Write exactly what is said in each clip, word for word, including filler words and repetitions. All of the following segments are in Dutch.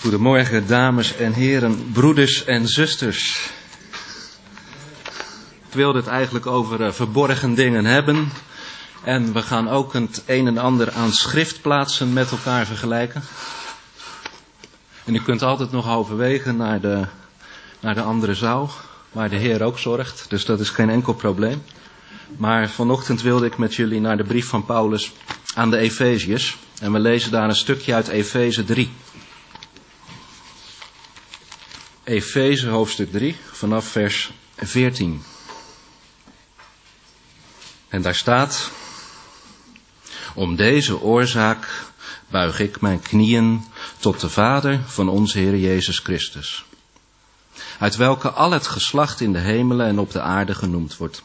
Goedemorgen, dames en heren, broeders en zusters. Ik wilde het eigenlijk over uh, verborgen dingen hebben. En we gaan ook het een en ander aan schriftplaatsen met elkaar vergelijken. En u kunt altijd nog overwegen naar de, naar de andere zaal, waar de Heer ook zorgt. Dus dat is geen enkel probleem. Maar vanochtend wilde ik met jullie naar de brief van Paulus aan de Efeziërs. En we lezen daar een stukje uit Efeze drie. Efeze hoofdstuk drie, vanaf vers veertien. En daar staat: om deze oorzaak buig ik mijn knieën tot de Vader van onze Heer Jezus Christus, uit welke al het geslacht in de hemelen en op de aarde genoemd wordt,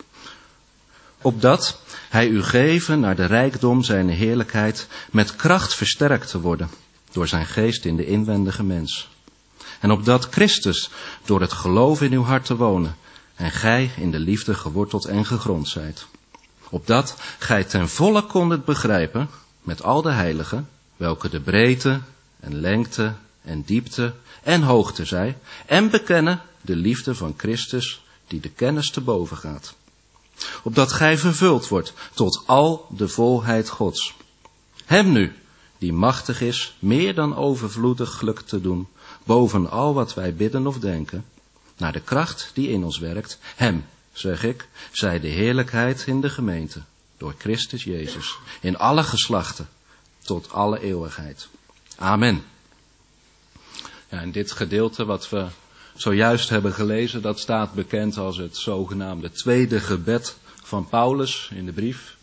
opdat hij u geven naar de rijkdom zijn heerlijkheid met kracht versterkt te worden door zijn geest in de inwendige mens. En opdat Christus door het geloof in uw hart te wonen en gij in de liefde geworteld en gegrond zijt. Opdat gij ten volle kondet begrijpen met al de heiligen welke de breedte en lengte en diepte en hoogte zij, en bekennen de liefde van Christus die de kennis te boven gaat. Opdat gij vervuld wordt tot al de volheid Gods. Hem nu, die machtig is meer dan overvloediglijk te doen, boven al wat wij bidden of denken, naar de kracht die in ons werkt. Hem, zeg ik, zij de heerlijkheid in de gemeente, door Christus Jezus, in alle geslachten, tot alle eeuwigheid. Amen. Ja, en dit gedeelte wat we zojuist hebben gelezen, dat staat bekend als het zogenaamde tweede gebed van Paulus in de brief.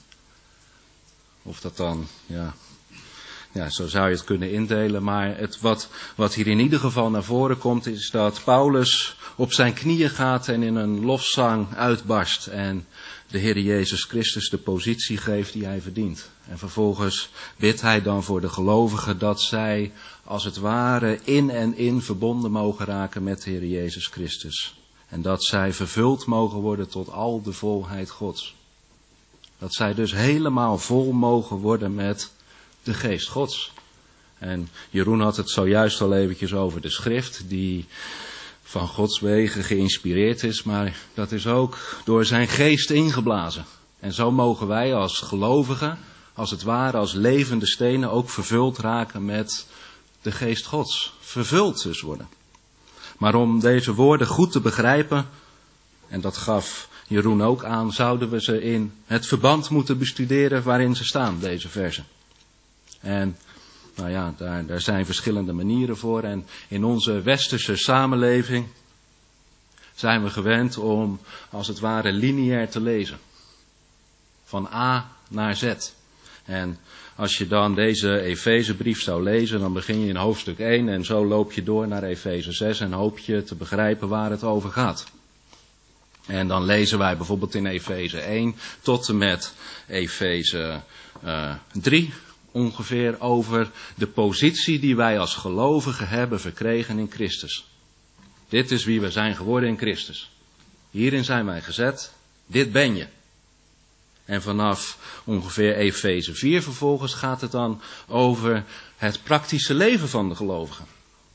Of dat dan, ja... Ja, zo zou je het kunnen indelen, maar het wat, wat hier in ieder geval naar voren komt is dat Paulus op zijn knieën gaat en in een lofzang uitbarst en de Heer Jezus Christus de positie geeft die hij verdient. En vervolgens bidt hij dan voor de gelovigen dat zij als het ware in en in verbonden mogen raken met de Heer Jezus Christus. En dat zij vervuld mogen worden tot al de volheid Gods. Dat zij dus helemaal vol mogen worden met de geest Gods. En Jeroen had het zojuist al eventjes over de schrift die van Gods wegen geïnspireerd is, maar dat is ook door zijn geest ingeblazen. En zo mogen wij als gelovigen, als het ware als levende stenen, ook vervuld raken met de geest Gods. Vervuld dus worden. Maar om deze woorden goed te begrijpen, en dat gaf Jeroen ook aan, zouden we ze in het verband moeten bestuderen waarin ze staan, deze versen. En nou ja, daar, daar zijn verschillende manieren voor. En in onze westerse samenleving zijn we gewend om als het ware lineair te lezen. Van A naar Z. En als je dan deze Efezebrief zou lezen, dan begin je in hoofdstuk één en zo loop je door naar Efeze zes en hoop je te begrijpen waar het over gaat. En dan lezen wij bijvoorbeeld in Efeze één tot en met Efeze uh, drie... ongeveer over de positie die wij als gelovigen hebben verkregen in Christus. Dit is wie we zijn geworden in Christus. Hierin zijn wij gezet. Dit ben je. En vanaf ongeveer Efeze vier vervolgens gaat het dan over het praktische leven van de gelovigen.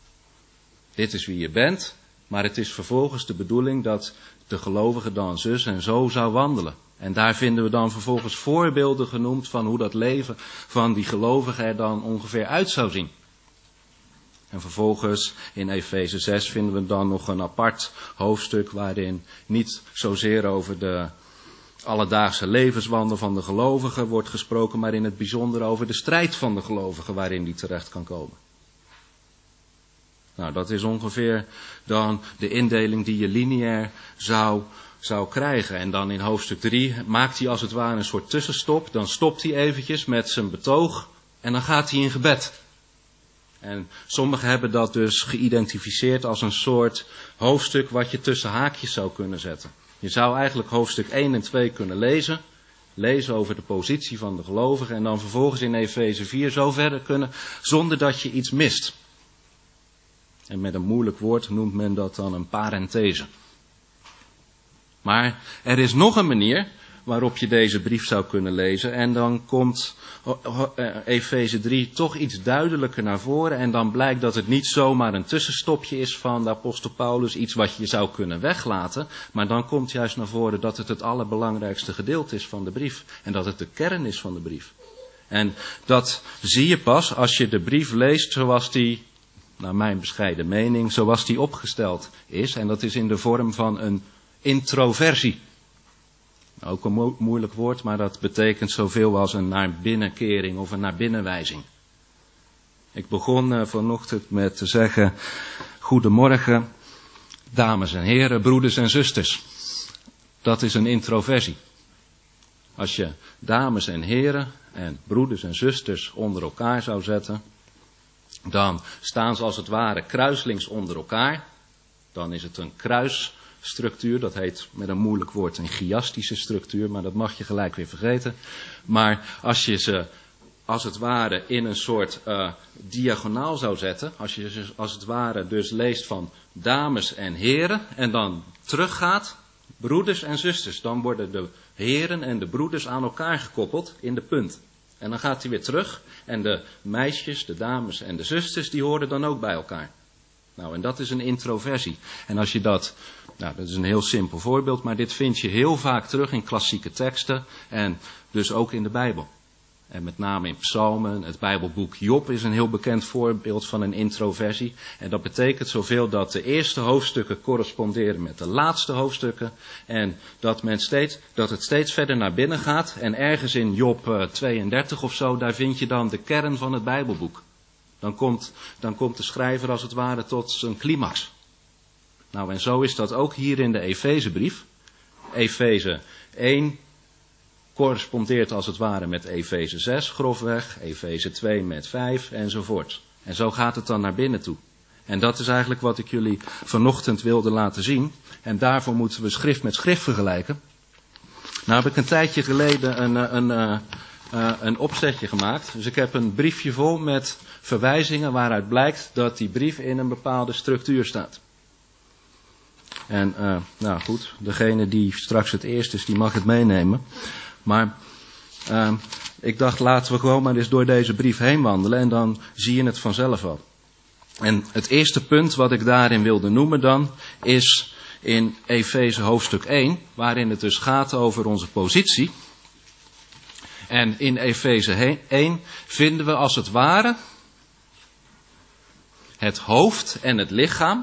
Dit is wie je bent, maar het is vervolgens de bedoeling dat de gelovige dan zus en zo zou wandelen. En daar vinden we dan vervolgens voorbeelden genoemd van hoe dat leven van die gelovigen er dan ongeveer uit zou zien. En vervolgens in Efeze zes vinden we dan nog een apart hoofdstuk waarin niet zozeer over de alledaagse levenswandel van de gelovigen wordt gesproken, maar in het bijzonder over de strijd van de gelovigen waarin die terecht kan komen. Nou, dat is ongeveer dan de indeling die je lineair zou, zou krijgen. En dan in hoofdstuk drie maakt hij als het ware een soort tussenstop. Dan stopt hij eventjes met zijn betoog en dan gaat hij in gebed. En sommigen hebben dat dus geïdentificeerd als een soort hoofdstuk wat je tussen haakjes zou kunnen zetten. Je zou eigenlijk hoofdstuk één en twee kunnen lezen. Lezen over de positie van de gelovigen en dan vervolgens in Efeze vier zo verder kunnen zonder dat je iets mist. En met een moeilijk woord noemt men dat dan een parenthese. Maar er is nog een manier waarop je deze brief zou kunnen lezen. En dan komt Efeze drie toch iets duidelijker naar voren. En dan blijkt dat het niet zomaar een tussenstopje is van de apostel Paulus. Iets wat je zou kunnen weglaten. Maar dan komt juist naar voren dat het het allerbelangrijkste gedeelte is van de brief. En dat het de kern is van de brief. En dat zie je pas als je de brief leest zoals die, naar mijn bescheiden mening, zoals die opgesteld is. En dat is in de vorm van een introversie. Ook een mo- moeilijk woord, maar dat betekent zoveel als een naar binnenkering of een naar binnenwijzing. Ik begon uh, vanochtend met te zeggen, goedemorgen, dames en heren, broeders en zusters. Dat is een introversie. Als je dames en heren en broeders en zusters onder elkaar zou zetten, dan staan ze als het ware kruislings onder elkaar. Dan is het een kruisstructuur, dat heet met een moeilijk woord een chiastische structuur, maar dat mag je gelijk weer vergeten. Maar als je ze als het ware in een soort uh, diagonaal zou zetten, als je ze als het ware dus leest van dames en heren en dan teruggaat, broeders en zusters, dan worden de heren en de broeders aan elkaar gekoppeld in de punt. En dan gaat hij weer terug en de meisjes, de dames en de zusters, die horen dan ook bij elkaar. Nou, en dat is een introversie. En als je dat, nou, dat is een heel simpel voorbeeld, maar dit vind je heel vaak terug in klassieke teksten en dus ook in de Bijbel. En met name in psalmen, het Bijbelboek Job is een heel bekend voorbeeld van een introversie. En dat betekent zoveel dat de eerste hoofdstukken corresponderen met de laatste hoofdstukken. En dat, men steeds, dat het steeds verder naar binnen gaat. En ergens in Job uh, tweeëndertig of zo, daar vind je dan de kern van het Bijbelboek. Dan komt, dan komt de schrijver als het ware tot zijn climax. Nou, en zo is dat ook hier in de Efezebrief. Efeze één correspondeert als het ware met Efeze zes grofweg, Efeze twee met vijf enzovoort. En zo gaat het dan naar binnen toe. En dat is eigenlijk wat ik jullie vanochtend wilde laten zien. En daarvoor moeten we schrift met schrift vergelijken. Nou heb ik een tijdje geleden een, een, een, een opzetje gemaakt. Dus ik heb een briefje vol met verwijzingen waaruit blijkt dat die brief in een bepaalde structuur staat. En uh, nou goed, degene die straks het eerst is, die mag het meenemen. Maar uh, ik dacht, laten we gewoon maar eens door deze brief heen wandelen en dan zie je het vanzelf wel. En het eerste punt wat ik daarin wilde noemen dan, is in Efeze hoofdstuk één, waarin het dus gaat over onze positie. En in Efeze één vinden we als het ware het hoofd en het lichaam.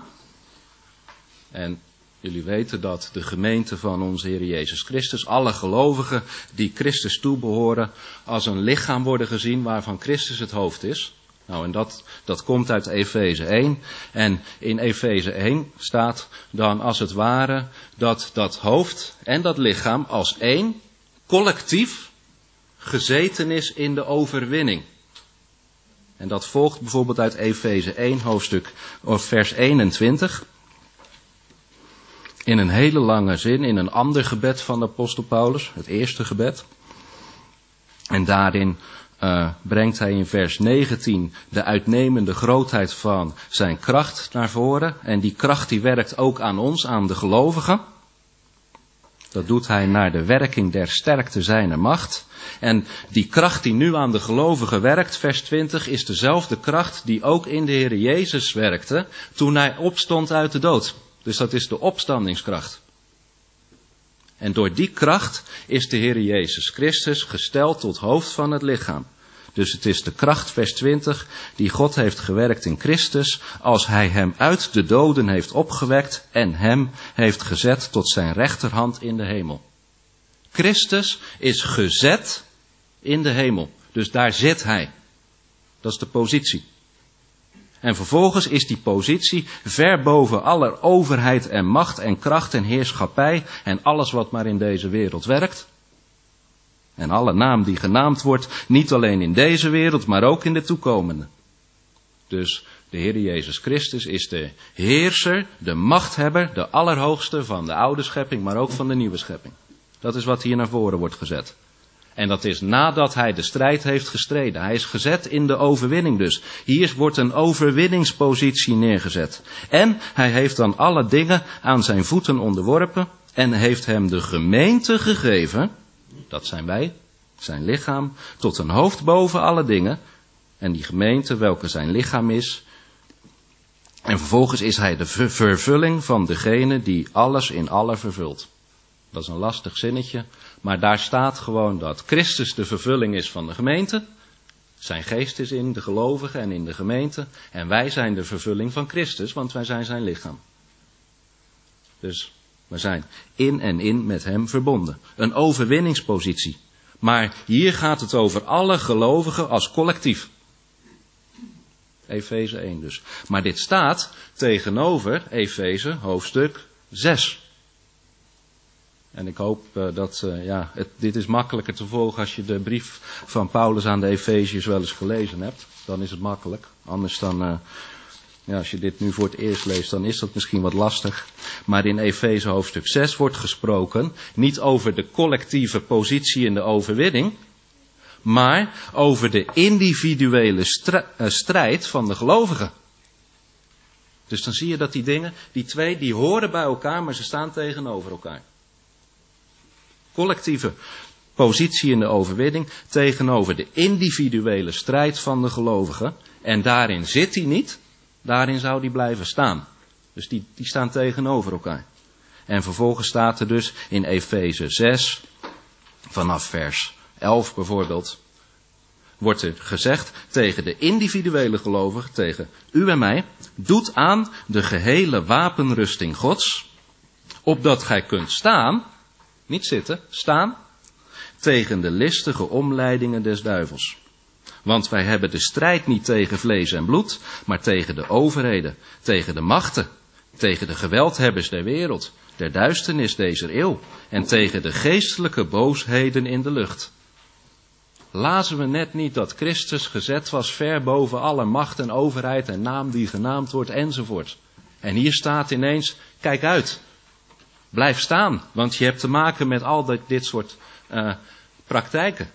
En jullie weten dat de gemeente van onze Heer Jezus Christus, alle gelovigen die Christus toebehoren, als een lichaam worden gezien waarvan Christus het hoofd is. Nou, en dat, dat komt uit Efeze één. En in Efeze één staat dan als het ware dat dat hoofd en dat lichaam als één collectief gezeten is in de overwinning. En dat volgt bijvoorbeeld uit Efeze één hoofdstuk of vers eenentwintig. In een hele lange zin, in een ander gebed van de apostel Paulus, het eerste gebed. En daarin uh, brengt hij in vers negentien de uitnemende grootheid van zijn kracht naar voren. En die kracht die werkt ook aan ons, aan de gelovigen. Dat doet hij naar de werking der sterkte zijner macht. En die kracht die nu aan de gelovigen werkt, vers twintig, is dezelfde kracht die ook in de Heer Jezus werkte toen hij opstond uit de dood. Dus dat is de opstandingskracht. En door die kracht is de Heer Jezus Christus gesteld tot hoofd van het lichaam. Dus het is de kracht, vers twintig, die God heeft gewerkt in Christus, als hij hem uit de doden heeft opgewekt en hem heeft gezet tot zijn rechterhand in de hemel. Christus is gezet in de hemel. Dus daar zit hij. Dat is de positie. En vervolgens is die positie ver boven aller overheid en macht en kracht en heerschappij en alles wat maar in deze wereld werkt. En alle naam die genaamd wordt, niet alleen in deze wereld, maar ook in de toekomende. Dus de Heer Jezus Christus is de heerser, de machthebber, de allerhoogste van de oude schepping, maar ook van de nieuwe schepping. Dat is wat hier naar voren wordt gezet. En dat is nadat hij de strijd heeft gestreden. Hij is gezet in de overwinning dus. Hier wordt een overwinningspositie neergezet. En hij heeft dan alle dingen aan zijn voeten onderworpen en heeft hem de gemeente gegeven dat zijn wij, zijn lichaam, tot een hoofd boven alle dingen. En die gemeente, welke zijn lichaam is. En vervolgens is hij de vervulling van degene die alles in alle vervult. Dat is een lastig zinnetje, maar daar staat gewoon dat Christus de vervulling is van de gemeente. Zijn geest is in de gelovigen en in de gemeente. En wij zijn de vervulling van Christus, want wij zijn zijn lichaam. Dus we zijn in en in met hem verbonden. Een overwinningspositie. Maar hier gaat het over alle gelovigen als collectief. Efeze één dus. Maar dit staat tegenover Efeze hoofdstuk zes. En ik hoop uh, dat, uh, ja, het, dit is makkelijker te volgen als je de brief van Paulus aan de Efeziërs wel eens gelezen hebt. Dan is het makkelijk. Anders dan, uh, ja, als je dit nu voor het eerst leest, dan is dat misschien wat lastig. Maar in Efeze hoofdstuk zes wordt gesproken niet over de collectieve positie in de overwinning, maar over de individuele strijd van de gelovigen. Dus dan zie je dat die dingen, die twee, die horen bij elkaar, maar ze staan tegenover elkaar. Collectieve positie in de overwinning tegenover de individuele strijd van de gelovigen. En daarin zit hij niet, daarin zou hij blijven staan. Dus die, die staan tegenover elkaar. En vervolgens staat er dus in Efeze zes, vanaf vers elf bijvoorbeeld, wordt er gezegd tegen de individuele gelovigen, tegen u en mij, doet aan de gehele wapenrusting Gods, opdat gij kunt staan, niet zitten, staan, tegen de listige omleidingen des duivels. Want wij hebben de strijd niet tegen vlees en bloed, maar tegen de overheden, tegen de machten, tegen de geweldhebbers der wereld, der duisternis deze eeuw, en tegen de geestelijke boosheden in de lucht. Lazen we net niet dat Christus gezet was ver boven alle macht en overheid en naam die genaamd wordt enzovoort. En hier staat ineens, kijk uit, blijf staan, want je hebt te maken met al dit, dit soort uh, praktijken.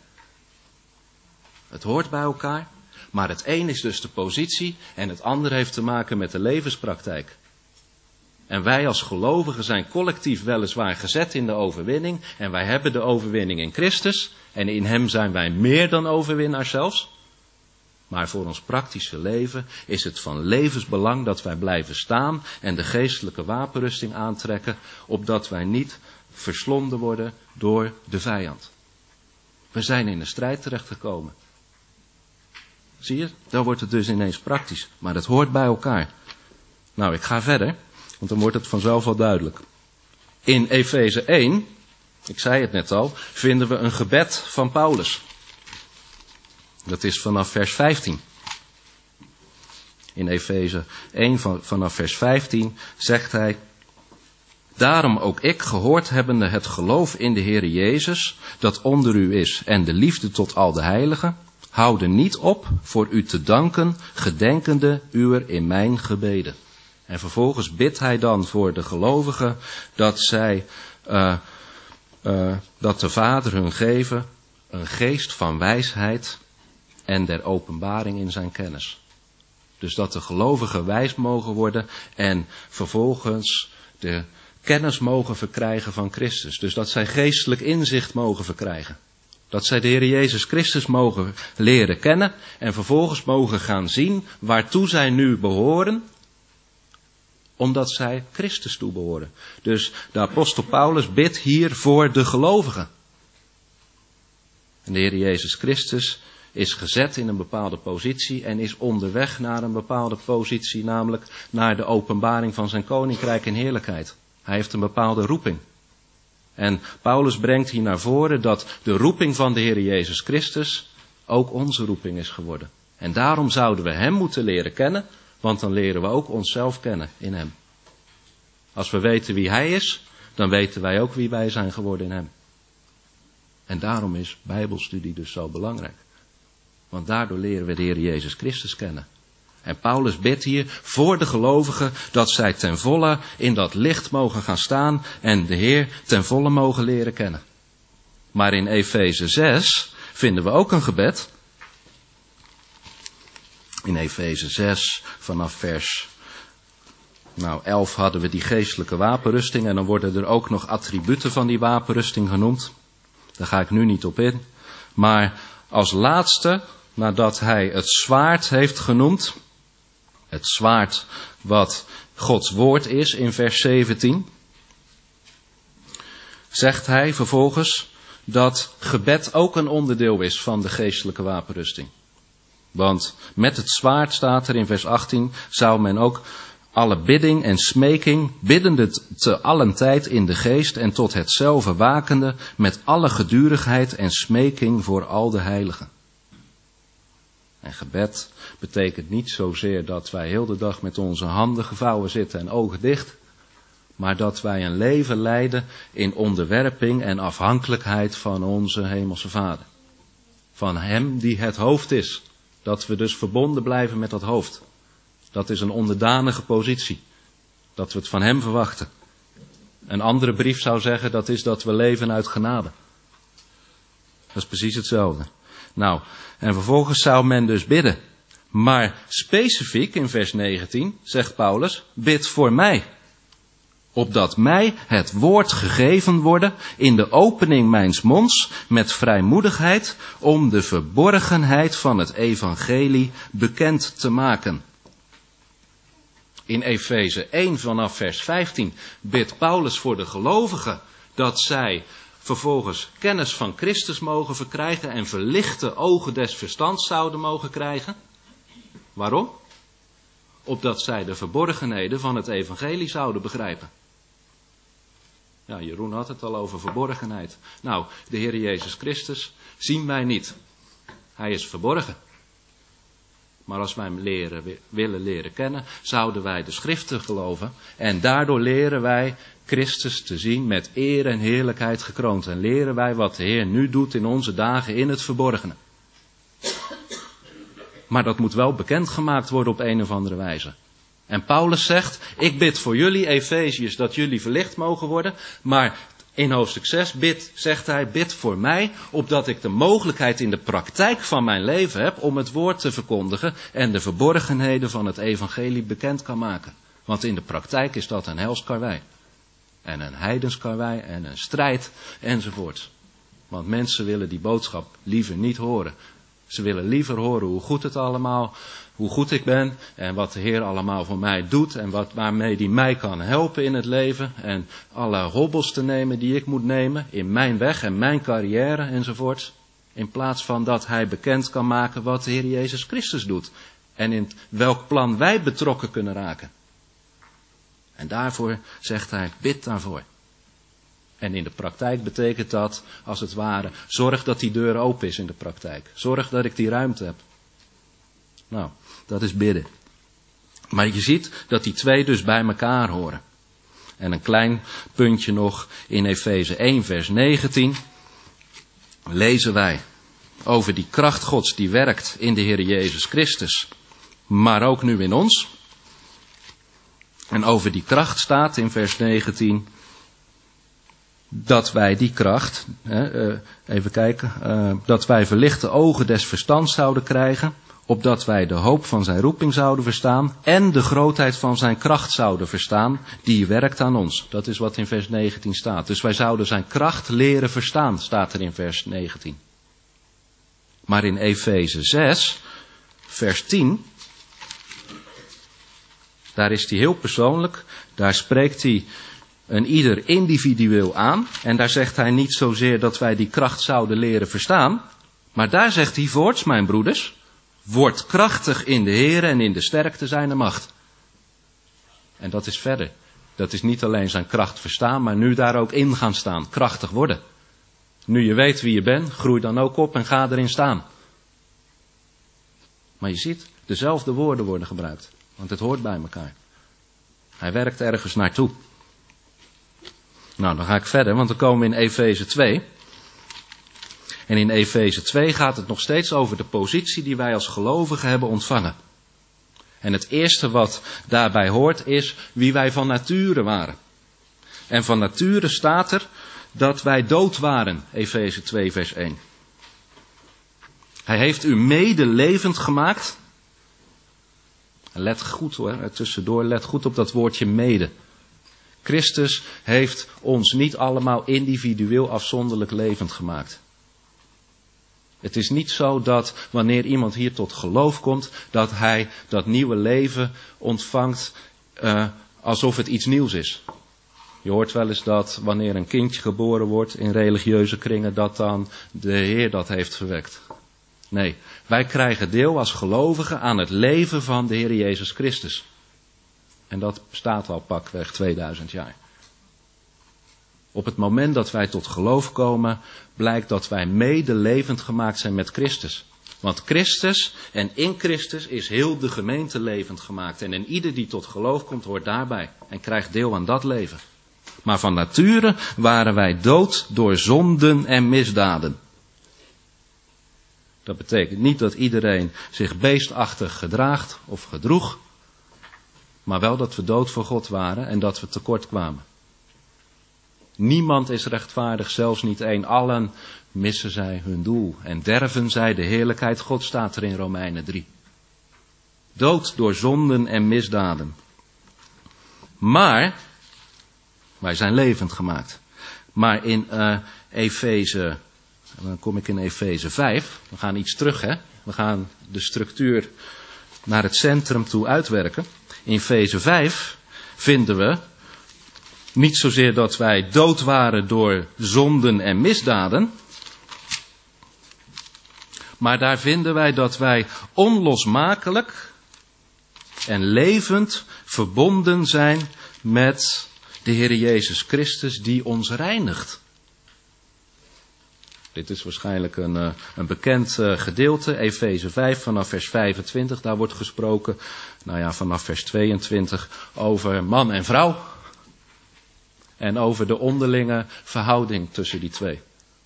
Het hoort bij elkaar, maar het een is dus de positie en het andere heeft te maken met de levenspraktijk. En wij als gelovigen zijn collectief weliswaar gezet in de overwinning. En wij hebben de overwinning in Christus. En in hem zijn wij meer dan overwinnaars zelfs. Maar voor ons praktische leven is het van levensbelang dat wij blijven staan en de geestelijke wapenrusting aantrekken, opdat wij niet verslonden worden door de vijand. We zijn in de strijd terechtgekomen. Zie je? Dan wordt het dus ineens praktisch. Maar het hoort bij elkaar. Nou, ik ga verder. Want dan wordt het vanzelf wel duidelijk. In Efeze één, ik zei het net al, vinden we een gebed van Paulus. Dat is vanaf vers vijftien. In Efeze één vanaf vers vijftien zegt hij: daarom ook ik, gehoord hebbende het geloof in de Heere Jezus, dat onder u is, en de liefde tot al de heiligen, houde niet op voor u te danken, gedenkende uwer in mijn gebeden. En vervolgens bidt hij dan voor de gelovigen dat zij, uh, uh, dat de Vader hun geven een geest van wijsheid en der openbaring in zijn kennis. Dus dat de gelovigen wijs mogen worden en vervolgens de kennis mogen verkrijgen van Christus. Dus dat zij geestelijk inzicht mogen verkrijgen. Dat zij de Heer Jezus Christus mogen leren kennen en vervolgens mogen gaan zien waartoe zij nu behoren, omdat zij Christus toebehoren. Dus de apostel Paulus bidt hier voor de gelovigen. En de Heer Jezus Christus is gezet in een bepaalde positie en is onderweg naar een bepaalde positie, namelijk naar de openbaring van zijn koninkrijk en heerlijkheid. Hij heeft een bepaalde roeping. En Paulus brengt hier naar voren dat de roeping van de Heer Jezus Christus ook onze roeping is geworden. En daarom zouden we hem moeten leren kennen, want dan leren we ook onszelf kennen in hem. Als we weten wie hij is, dan weten wij ook wie wij zijn geworden in hem. En daarom is Bijbelstudie dus zo belangrijk. Want daardoor leren we de Heer Jezus Christus kennen. En Paulus bidt hier voor de gelovigen dat zij ten volle in dat licht mogen gaan staan en de Heer ten volle mogen leren kennen. Maar in Efeze zes vinden we ook een gebed. In Efeze zes vanaf vers nou, elf hadden we die geestelijke wapenrusting en dan worden er ook nog attributen van die wapenrusting genoemd. Daar ga ik nu niet op in. Maar als laatste, nadat hij het zwaard heeft genoemd, het zwaard wat Gods woord is in vers zeventien, zegt hij vervolgens dat gebed ook een onderdeel is van de geestelijke wapenrusting. Want met het zwaard, staat er in vers achttien, zou men ook alle bidding en smeking, biddende te allen tijd in de geest en tot hetzelfde wakende, met alle gedurigheid en smeking voor al de heiligen. En gebed betekent niet zozeer dat wij heel de dag met onze handen gevouwen zitten en ogen dicht, maar dat wij een leven leiden in onderwerping en afhankelijkheid van onze hemelse Vader. Van Hem die het hoofd is. Dat we dus verbonden blijven met dat hoofd. Dat is een onderdanige positie. Dat we het van Hem verwachten. Een andere brief zou zeggen, dat is dat we leven uit genade. Dat is precies hetzelfde. Nou, en vervolgens zou men dus bidden. Maar specifiek in vers negentien zegt Paulus, bid voor mij. Opdat mij het woord gegeven worden in de opening mijns monds met vrijmoedigheid om de verborgenheid van het evangelie bekend te maken. In Efeze één vanaf vers vijftien bidt Paulus voor de gelovigen dat zij vervolgens kennis van Christus mogen verkrijgen en verlichte ogen des verstands zouden mogen krijgen. Waarom? Opdat zij de verborgenheden van het evangelie zouden begrijpen. Ja, Jeroen had het al over verborgenheid. Nou, de Heer Jezus Christus zien wij niet. Hij is verborgen. Maar als wij hem leren, willen leren kennen, zouden wij de schriften geloven. En daardoor leren wij Christus te zien met eer en heerlijkheid gekroond. En leren wij wat de Heer nu doet in onze dagen in het verborgene. Maar dat moet wel bekendgemaakt worden op een of andere wijze. En Paulus zegt, ik bid voor jullie, Efeziërs, dat jullie verlicht mogen worden. Maar in hoofdstuk zes bid, zegt hij, bid voor mij, opdat ik de mogelijkheid in de praktijk van mijn leven heb om het woord te verkondigen en de verborgenheden van het evangelie bekend kan maken. Want in de praktijk is dat een helskarwei. En een heidenskarwei en een strijd enzovoort. Want mensen willen die boodschap liever niet horen. Ze willen liever horen hoe goed het allemaal, hoe goed ik ben en wat de Heer allemaal voor mij doet en wat, waarmee hij mij kan helpen in het leven en alle hobbels te nemen die ik moet nemen in mijn weg en mijn carrière enzovoort. In plaats van dat hij bekend kan maken wat de Heer Jezus Christus doet en in welk plan wij betrokken kunnen raken. En daarvoor zegt hij, bid daarvoor. En in de praktijk betekent dat, als het ware, zorg dat die deur open is in de praktijk. Zorg dat ik die ruimte heb. Nou, dat is bidden. Maar je ziet dat die twee dus bij elkaar horen. En een klein puntje nog in Efeze één vers negentien. Lezen wij over die kracht Gods die werkt in de Heer Jezus Christus. Maar ook nu in ons. En over die kracht staat in vers negentien... dat wij die kracht, even kijken, dat wij verlichte ogen des verstands zouden krijgen, opdat wij de hoop van zijn roeping zouden verstaan en de grootheid van zijn kracht zouden verstaan, die werkt aan ons. Dat is wat in vers negentien staat. Dus wij zouden zijn kracht leren verstaan, staat er in vers negentien. Maar in Efeze zes, vers tien, daar is hij heel persoonlijk, daar spreekt hij een ieder individueel aan. En daar zegt hij niet zozeer dat wij die kracht zouden leren verstaan. Maar daar zegt hij voorts, mijn broeders, word krachtig in de Heer en in de sterkte zijner macht. En dat is verder. Dat is niet alleen zijn kracht verstaan, maar nu daar ook in gaan staan. Krachtig worden. Nu je weet wie je bent, groei dan ook op en ga erin staan. Maar je ziet, dezelfde woorden worden gebruikt. Want het hoort bij elkaar. Hij werkt ergens naartoe. Nou, dan ga ik verder, want dan komen we in Efeze twee. En in Efeze twee gaat het nog steeds over de positie die wij als gelovigen hebben ontvangen. En het eerste wat daarbij hoort is wie wij van nature waren. En van nature staat er dat wij dood waren, Efeze twee vers één. Hij heeft u mede levend gemaakt. Let goed hoor, tussendoor, let goed op dat woordje mede. Christus heeft ons niet allemaal individueel afzonderlijk levend gemaakt. Het is niet zo dat wanneer iemand hier tot geloof komt, dat hij dat nieuwe leven ontvangt uh, alsof het iets nieuws is. Je hoort wel eens dat wanneer een kindje geboren wordt in religieuze kringen, dat dan de Heer dat heeft verwekt. Nee, wij krijgen deel als gelovigen aan het leven van de Heer Jezus Christus. En dat bestaat al pakweg tweeduizend jaar. Op het moment dat wij tot geloof komen, blijkt dat wij mede levend gemaakt zijn met Christus. Want Christus en in Christus is heel de gemeente levend gemaakt. En in ieder die tot geloof komt, hoort daarbij en krijgt deel aan dat leven. Maar van nature waren wij dood door zonden en misdaden. Dat betekent niet dat iedereen zich beestachtig gedraagt of gedroeg. Maar wel dat we dood voor God waren en dat we tekort kwamen. Niemand is rechtvaardig, zelfs niet één. Allen missen zij hun doel en derven zij de heerlijkheid God, staat er in Romeinen drie. Dood door zonden en misdaden. Maar, wij zijn levend gemaakt. Maar in uh, Efeze, dan kom ik in Efeze vijf, we gaan iets terug hè. We gaan de structuur naar het centrum toe uitwerken. In Efeze vijf vinden we niet zozeer dat wij dood waren door zonden en misdaden. Maar daar vinden wij dat wij onlosmakelijk en levend verbonden zijn met de Heer Jezus Christus die ons reinigt. Dit is waarschijnlijk een, uh, een bekend uh, gedeelte, Efeze vijf vanaf vers vijfentwintig. Daar wordt gesproken, nou ja, vanaf vers tweeëntwintig over man en vrouw. En over de onderlinge verhouding tussen die twee.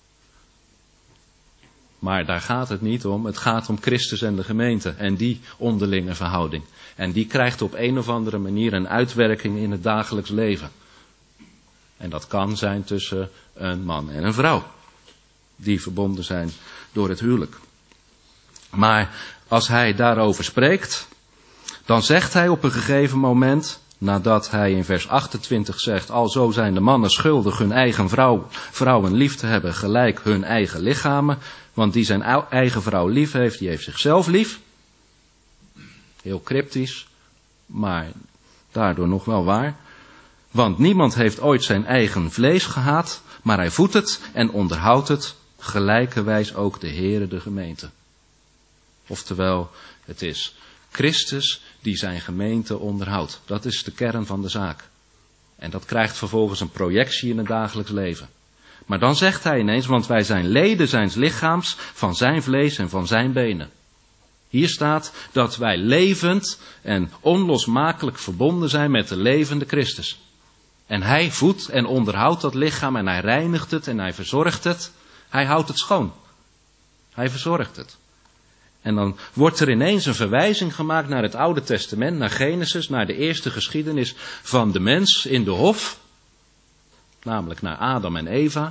Maar daar gaat het niet om. Het gaat om Christus en de gemeente. En die onderlinge verhouding. En die krijgt op een of andere manier een uitwerking in het dagelijks leven. En dat kan zijn tussen een man en een vrouw. Die verbonden zijn door het huwelijk. Maar als hij daarover spreekt, dan zegt hij op een gegeven moment, nadat hij in vers achtentwintig zegt, alzo zijn de mannen schuldig hun eigen vrouw, vrouwen lief te hebben gelijk hun eigen lichamen. Want die zijn eigen vrouw lief heeft, die heeft zichzelf lief. Heel cryptisch, maar daardoor nog wel waar. Want niemand heeft ooit zijn eigen vlees gehaat, maar hij voedt het en onderhoudt het, gelijkerwijs ook de Heere de gemeente. Oftewel, het is Christus die zijn gemeente onderhoudt. Dat is de kern van de zaak. En dat krijgt vervolgens een projectie in het dagelijks leven. Maar dan zegt hij ineens, want wij zijn leden zijns lichaams, van zijn vlees en van zijn benen. Hier staat dat wij levend en onlosmakelijk verbonden zijn met de levende Christus. En hij voedt en onderhoudt dat lichaam en hij reinigt het en hij verzorgt het. Hij houdt het schoon. Hij verzorgt het. En dan wordt er ineens een verwijzing gemaakt naar het Oude Testament, naar Genesis, naar de eerste geschiedenis van de mens in de hof. Namelijk naar Adam en Eva.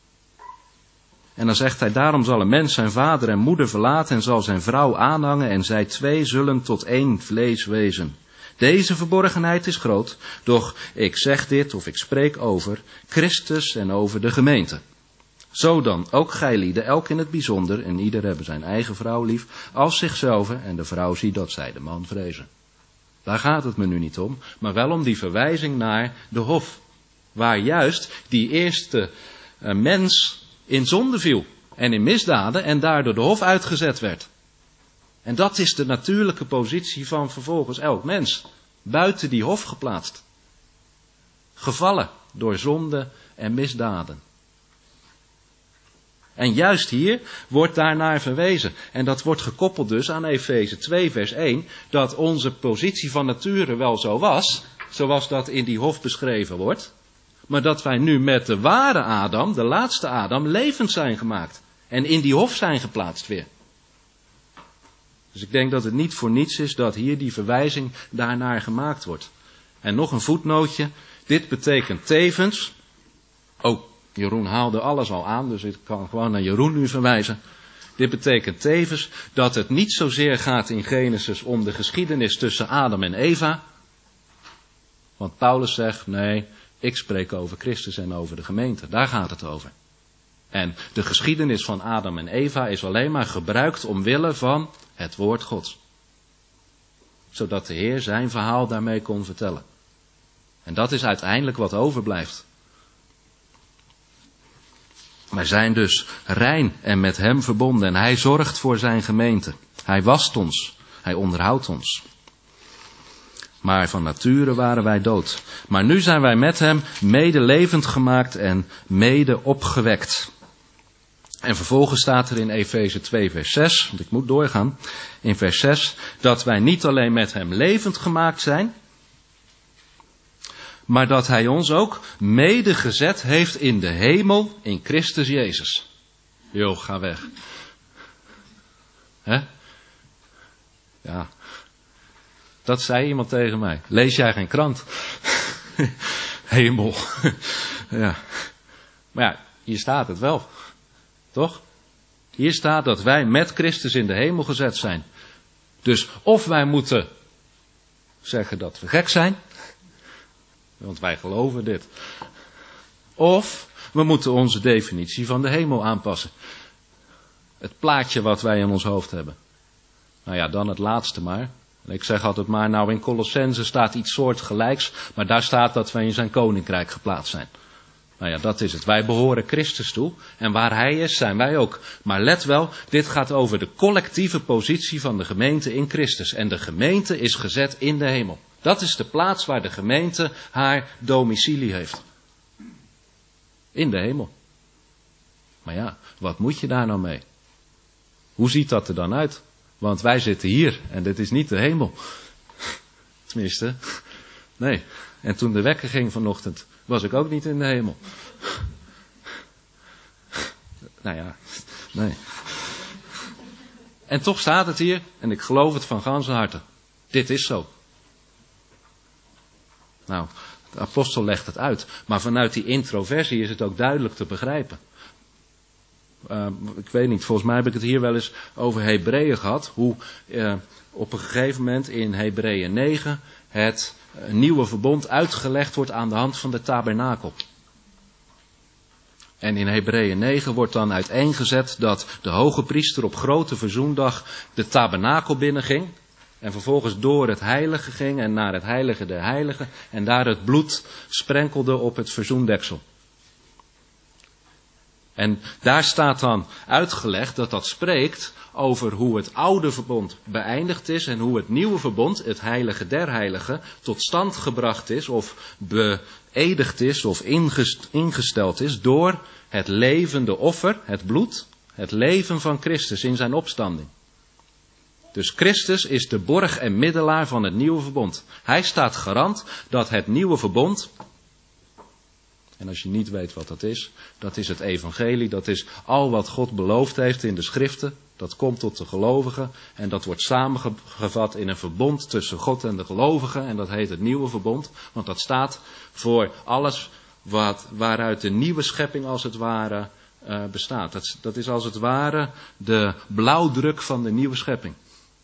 En dan zegt hij, daarom zal een mens zijn vader en moeder verlaten en zal zijn vrouw aanhangen en zij twee zullen tot één vlees wezen. Deze verborgenheid is groot, doch ik zeg dit of ik spreek over Christus en over de gemeente. Zo dan, ook gijlieden, elk in het bijzonder, en ieder hebben zijn eigen vrouw lief, als zichzelf, en de vrouw ziet dat zij de man vrezen. Daar gaat het me nu niet om, maar wel om die verwijzing naar de hof. Waar juist die eerste uh, mens in zonde viel en in misdaden en daardoor de hof uitgezet werd. En dat is de natuurlijke positie van vervolgens elk mens. Buiten die hof geplaatst. Gevallen door zonde en misdaden. En juist hier wordt daarnaar verwezen. En dat wordt gekoppeld dus aan Efeze twee vers één. Dat onze positie van nature wel zo was. Zoals dat in die hof beschreven wordt. Maar dat wij nu met de ware Adam, de laatste Adam, levend zijn gemaakt. En in die hof zijn geplaatst weer. Dus ik denk dat het niet voor niets is dat hier die verwijzing daarnaar gemaakt wordt. En nog een voetnootje. Dit betekent tevens. Oh, Jeroen haalde alles al aan, dus ik kan gewoon naar Jeroen nu verwijzen. Dit betekent tevens dat het niet zozeer gaat in Genesis om de geschiedenis tussen Adam en Eva. Want Paulus zegt, nee, Ik spreek over Christus en over de gemeente. Daar gaat het over. En de geschiedenis van Adam en Eva is alleen maar gebruikt omwille van het woord Gods. Zodat de Heer zijn verhaal daarmee kon vertellen. En dat is uiteindelijk wat overblijft. Wij zijn dus rein en met hem verbonden. En hij zorgt voor zijn gemeente. Hij wast ons. Hij onderhoudt ons. Maar van nature waren wij dood. Maar nu zijn wij met hem mede levend gemaakt en mede opgewekt. En vervolgens staat er in Efeze twee vers zes, want ik moet doorgaan, in vers zes, dat wij niet alleen met hem levend gemaakt zijn, maar dat hij ons ook mede gezet heeft in de hemel in Christus Jezus. Jo, ga weg. Hè? Ja. Dat zei iemand tegen mij. Lees jij geen krant? Hemel. Ja. Maar ja, hier staat het wel. Toch? Hier staat dat wij met Christus in de hemel gezet zijn. Dus of wij moeten zeggen dat we gek zijn. Want wij geloven dit. Of we moeten onze definitie van de hemel aanpassen. Het plaatje wat wij in ons hoofd hebben. Nou ja, dan het laatste maar. Ik zeg altijd maar, nou in Colossense staat iets soortgelijks, maar daar staat dat wij in zijn koninkrijk geplaatst zijn. Nou ja, dat is het. Wij behoren Christus toe en waar hij is, zijn wij ook. Maar let wel, dit gaat over de collectieve positie van de gemeente in Christus. En de gemeente is gezet in de hemel. Dat is de plaats waar de gemeente haar domicilie heeft. In de hemel. Maar ja, wat moet je daar nou mee? Hoe ziet dat er dan uit? Want wij zitten hier en dit is niet de hemel. Tenminste, nee. En toen de wekker ging vanochtend, was ik ook niet in de hemel. Nou ja, nee. En toch staat het hier, en ik geloof het van ganse harte. Dit is zo. Nou, de apostel legt het uit. Maar vanuit die introversie is het ook duidelijk te begrijpen. Uh, ik weet niet, volgens mij heb ik het hier wel eens over Hebreeën gehad. Hoe uh, op een gegeven moment in Hebreeën negen het uh, nieuwe verbond uitgelegd wordt aan de hand van de tabernakel. En in Hebreeën negen wordt dan uiteengezet dat de hoge priester op grote verzoendag de tabernakel binnenging. En vervolgens door het heilige ging en naar het heilige der heiligen. En daar het bloed sprenkelde op het verzoendeksel. En daar staat dan uitgelegd dat dat spreekt over hoe het oude verbond beëindigd is en hoe het nieuwe verbond, het heilige der heiligen, tot stand gebracht is of beëdigd is of ingesteld is door het levende offer, het bloed, het leven van Christus in zijn opstanding. Dus Christus is de borg en middelaar van het nieuwe verbond. Hij staat garant dat het nieuwe verbond, en als je niet weet wat dat is, dat is het evangelie, dat is al wat God beloofd heeft in de schriften. Dat komt tot de gelovigen en dat wordt samengevat in een verbond tussen God en de gelovigen. En dat heet het nieuwe verbond, want dat staat voor alles wat, waaruit de nieuwe schepping als het ware uh, bestaat. Dat, dat is als het ware de blauwdruk van de nieuwe schepping.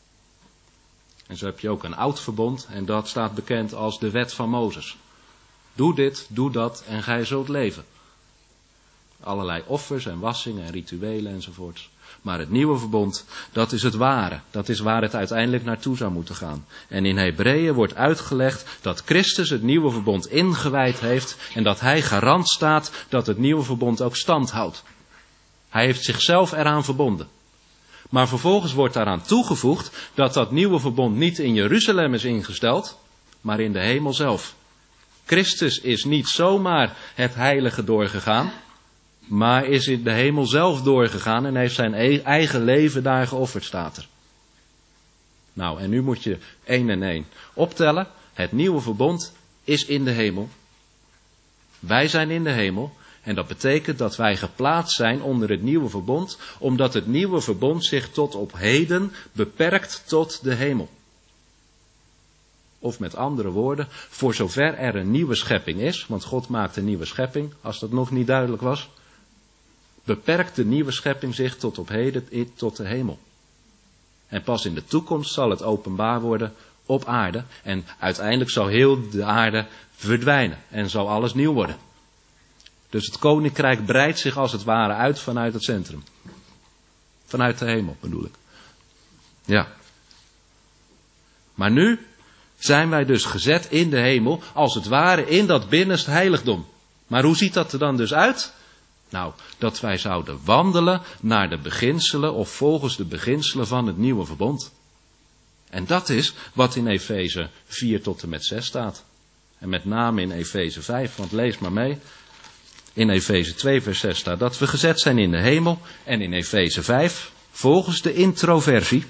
En zo heb je ook een oud verbond en dat staat bekend als de wet van Mozes. Doe dit, doe dat en gij zult leven. Allerlei offers en wassingen en rituelen enzovoorts. Maar het nieuwe verbond, dat is het ware. Dat is waar het uiteindelijk naartoe zou moeten gaan. En in Hebreeën wordt uitgelegd dat Christus het nieuwe verbond ingewijd heeft en dat hij garant staat dat het nieuwe verbond ook stand houdt. Hij heeft zichzelf eraan verbonden. Maar vervolgens wordt daaraan toegevoegd dat dat nieuwe verbond niet in Jeruzalem is ingesteld, maar in de hemel zelf. Christus is niet zomaar het heilige doorgegaan, maar is in de hemel zelf doorgegaan en heeft zijn eigen leven daar geofferd, staat er. Nou, en nu moet je één en één optellen. Het nieuwe verbond is in de hemel. Wij zijn in de hemel. En dat betekent dat wij geplaatst zijn onder het nieuwe verbond, omdat het nieuwe verbond zich tot op heden beperkt tot de hemel. Of met andere woorden, voor zover er een nieuwe schepping is, want God maakt een nieuwe schepping, als dat nog niet duidelijk was, beperkt de nieuwe schepping zich tot op heden tot de hemel. En pas in de toekomst zal het openbaar worden op aarde. En uiteindelijk zal heel de aarde verdwijnen en zal alles nieuw worden. Dus het koninkrijk breidt zich als het ware uit vanuit het centrum. Vanuit de hemel bedoel ik. Ja. Maar nu zijn wij dus gezet in de hemel, als het ware in dat binnenste heiligdom. Maar hoe ziet dat er dan dus uit? Nou, dat wij zouden wandelen naar de beginselen of volgens de beginselen van het nieuwe verbond. En dat is wat in Efeze vier tot en met zes staat. En met name in Efeze vijf, want lees maar mee. In Efeze twee vers zes staat dat we gezet zijn in de hemel. En in Efeze vijf, volgens de introversie.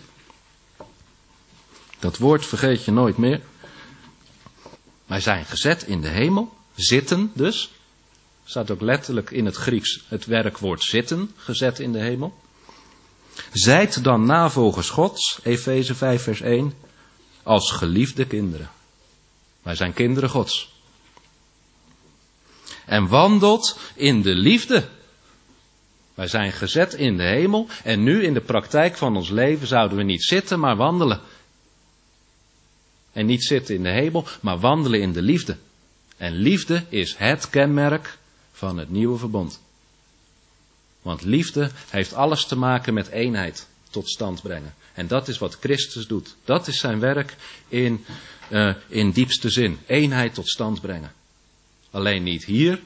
Dat woord vergeet je nooit meer. Wij zijn gezet in de hemel, zitten dus. Staat ook letterlijk in het Grieks het werkwoord zitten, gezet in de hemel. Zijt dan navolgers Gods, Efeze vijf vers één, als geliefde kinderen. Wij zijn kinderen Gods. En wandelt in de liefde. Wij zijn gezet in de hemel en nu in de praktijk van ons leven zouden we niet zitten, maar wandelen. En niet zitten in de hemel, maar wandelen in de liefde. En liefde is het kenmerk van het nieuwe verbond. Want liefde heeft alles te maken met eenheid tot stand brengen. En dat is wat Christus doet. Dat is zijn werk in, uh, in diepste zin. Eenheid tot stand brengen. Alleen niet hier,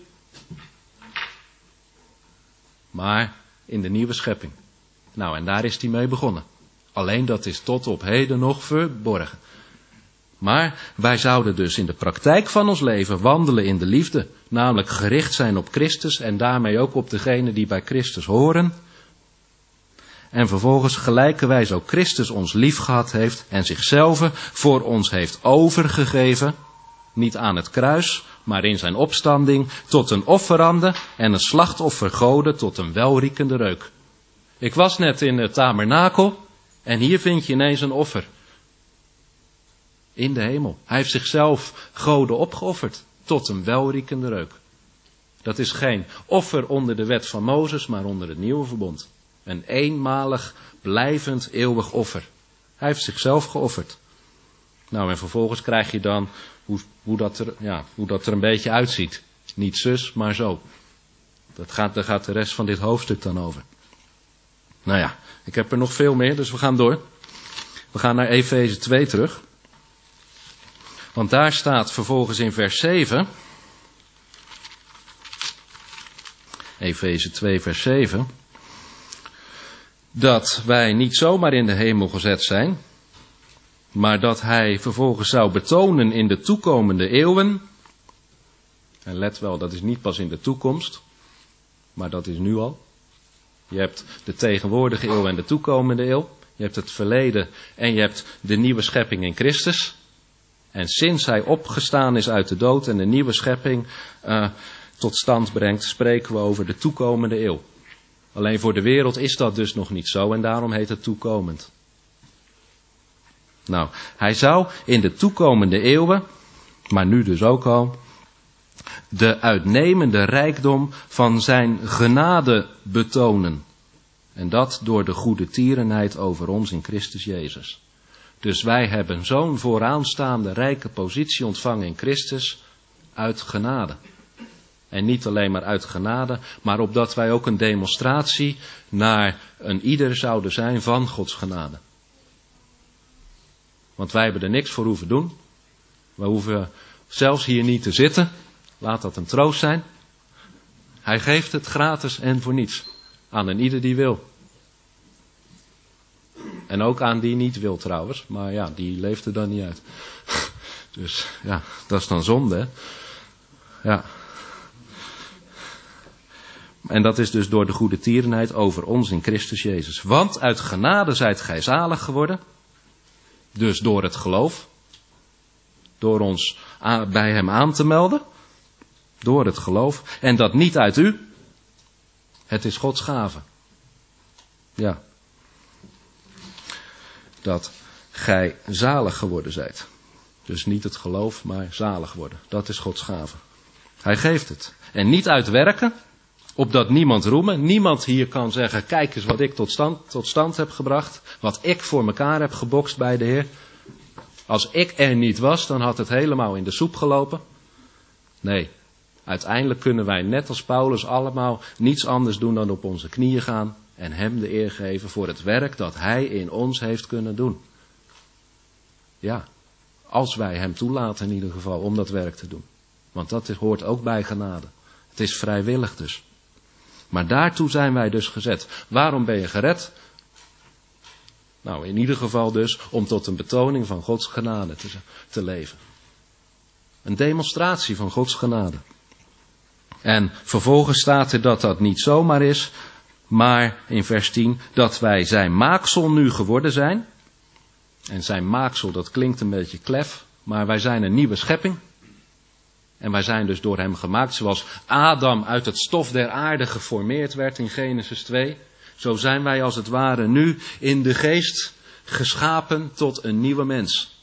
maar in de nieuwe schepping. Nou, en daar is hij mee begonnen. Alleen dat is tot op heden nog verborgen. Maar wij zouden dus in de praktijk van ons leven wandelen in de liefde. Namelijk gericht zijn op Christus en daarmee ook op degenen die bij Christus horen. En vervolgens gelijkerwijs ook Christus ons lief gehad heeft en zichzelf voor ons heeft overgegeven. Niet aan het kruis, maar in zijn opstanding tot een offerande en een slachtoffergode tot een welriekende reuk. Ik was net in het tabernakel en hier vind je ineens een offer. In de hemel. Hij heeft zichzelf goden opgeofferd tot een welriekende reuk. Dat is geen offer onder de wet van Mozes, maar onder het nieuwe verbond. Een eenmalig, blijvend, eeuwig offer. Hij heeft zichzelf geofferd. Nou, en vervolgens krijg je dan hoe, hoe, dat, er, ja, hoe dat er een beetje uitziet. Niet zus, maar zo. Dat gaat, daar gaat de rest van dit hoofdstuk dan over. Nou ja, ik heb er nog veel meer, dus we gaan door. We gaan naar Efeze twee terug. Want daar staat vervolgens in vers zeven. Efeze twee vers zeven. Dat wij niet zomaar in de hemel gezet zijn. Maar dat hij vervolgens zou betonen in de toekomende eeuwen. En let wel, dat is niet pas in de toekomst. Maar dat is nu al. Je hebt de tegenwoordige eeuw en de toekomende eeuw. Je hebt het verleden en je hebt de nieuwe schepping in Christus. En sinds hij opgestaan is uit de dood en de nieuwe schepping uh, tot stand brengt, spreken we over de toekomende eeuw. Alleen voor de wereld is dat dus nog niet zo en daarom heet het toekomend. Nou, hij zou in de toekomende eeuwen, maar nu dus ook al, de uitnemende rijkdom van zijn genade betonen. En dat door de goede tierenheid over ons in Christus Jezus. Dus wij hebben zo'n vooraanstaande rijke positie ontvangen in Christus uit genade. En niet alleen maar uit genade, maar opdat wij ook een demonstratie naar een ieder zouden zijn van Gods genade. Want wij hebben er niks voor hoeven doen. We hoeven zelfs hier niet te zitten. Laat dat een troost zijn. Hij geeft het gratis en voor niets. Aan een ieder die wil. En ook aan die niet wil trouwens. Maar ja, die leeft er dan niet uit. Dus ja, dat is dan zonde, hè. Ja. En dat is dus door de goede tierenheid over ons in Christus Jezus. Want uit genade zijt gij zalig geworden. Dus door het geloof. Door ons aan, bij hem aan te melden. Door het geloof. En dat niet uit u. Het is Gods gave. Ja. Dat gij zalig geworden zijt. Dus niet het geloof, maar zalig worden. Dat is Gods gave. Hij geeft het. En niet uit werken. Opdat niemand roemen. Niemand hier kan zeggen, kijk eens wat ik tot stand, tot stand heb gebracht. Wat ik voor mekaar heb gebokst bij de Heer. Als ik er niet was, dan had het helemaal in de soep gelopen. Nee, uiteindelijk kunnen wij net als Paulus allemaal niets anders doen dan op onze knieën gaan en hem de eer geven voor het werk dat hij in ons heeft kunnen doen. Ja, als wij hem toelaten in ieder geval om dat werk te doen. Want dat hoort ook bij genade. Het is vrijwillig dus. Maar daartoe zijn wij dus gezet. Waarom ben je gered? Nou, in ieder geval dus om tot een betoning van Gods genade te, te leven. Een demonstratie van Gods genade. En vervolgens staat er dat dat niet zomaar is, maar in vers tien, dat wij zijn maaksel nu geworden zijn. En zijn maaksel, dat klinkt een beetje klef, maar wij zijn een nieuwe schepping. En wij zijn dus door hem gemaakt, zoals Adam uit het stof der aarde geformeerd werd in Genesis twee. Zo zijn wij als het ware nu in de geest geschapen tot een nieuwe mens.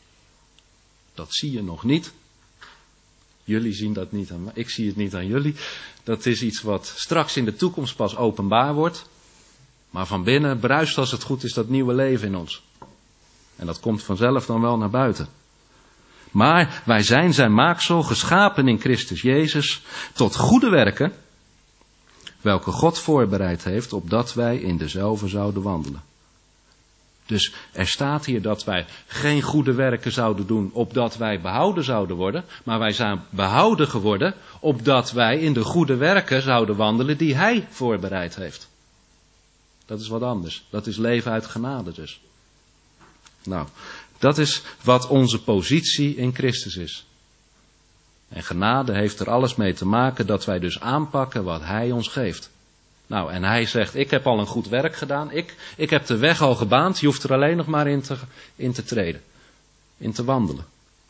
Dat zie je nog niet. Jullie zien dat niet aan mij. Ik zie het niet aan jullie. Dat is iets wat straks in de toekomst pas openbaar wordt. Maar van binnen bruist als het goed is dat nieuwe leven in ons. En dat komt vanzelf dan wel naar buiten. Maar wij zijn zijn maaksel, geschapen in Christus Jezus, tot goede werken, welke God voorbereid heeft, opdat wij in dezelfde zouden wandelen. Dus er staat hier dat wij geen goede werken zouden doen, opdat wij behouden zouden worden, maar wij zijn behouden geworden, opdat wij in de goede werken zouden wandelen die hij voorbereid heeft. Dat is wat anders. Dat is leven uit genade dus. Nou, dat is wat onze positie in Christus is. En genade heeft er alles mee te maken dat wij dus aanpakken wat hij ons geeft. Nou, en hij zegt, ik heb al een goed werk gedaan. Ik, ik heb de weg al gebaand. Je hoeft er alleen nog maar in te, in te treden. In te wandelen.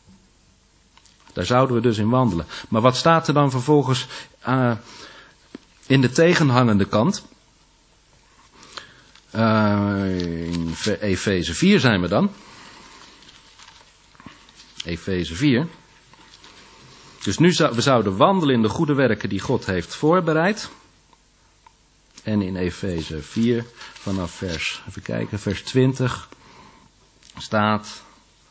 Daar zouden we dus in wandelen. Maar wat staat er dan vervolgens uh, in de tegenhangende kant? Uh, in Efeze vier zijn we dan. Efeze vier. Dus nu zou, we zouden wandelen in de goede werken die God heeft voorbereid. En in Efeze vier, vanaf vers, even kijken, vers twintig, staat: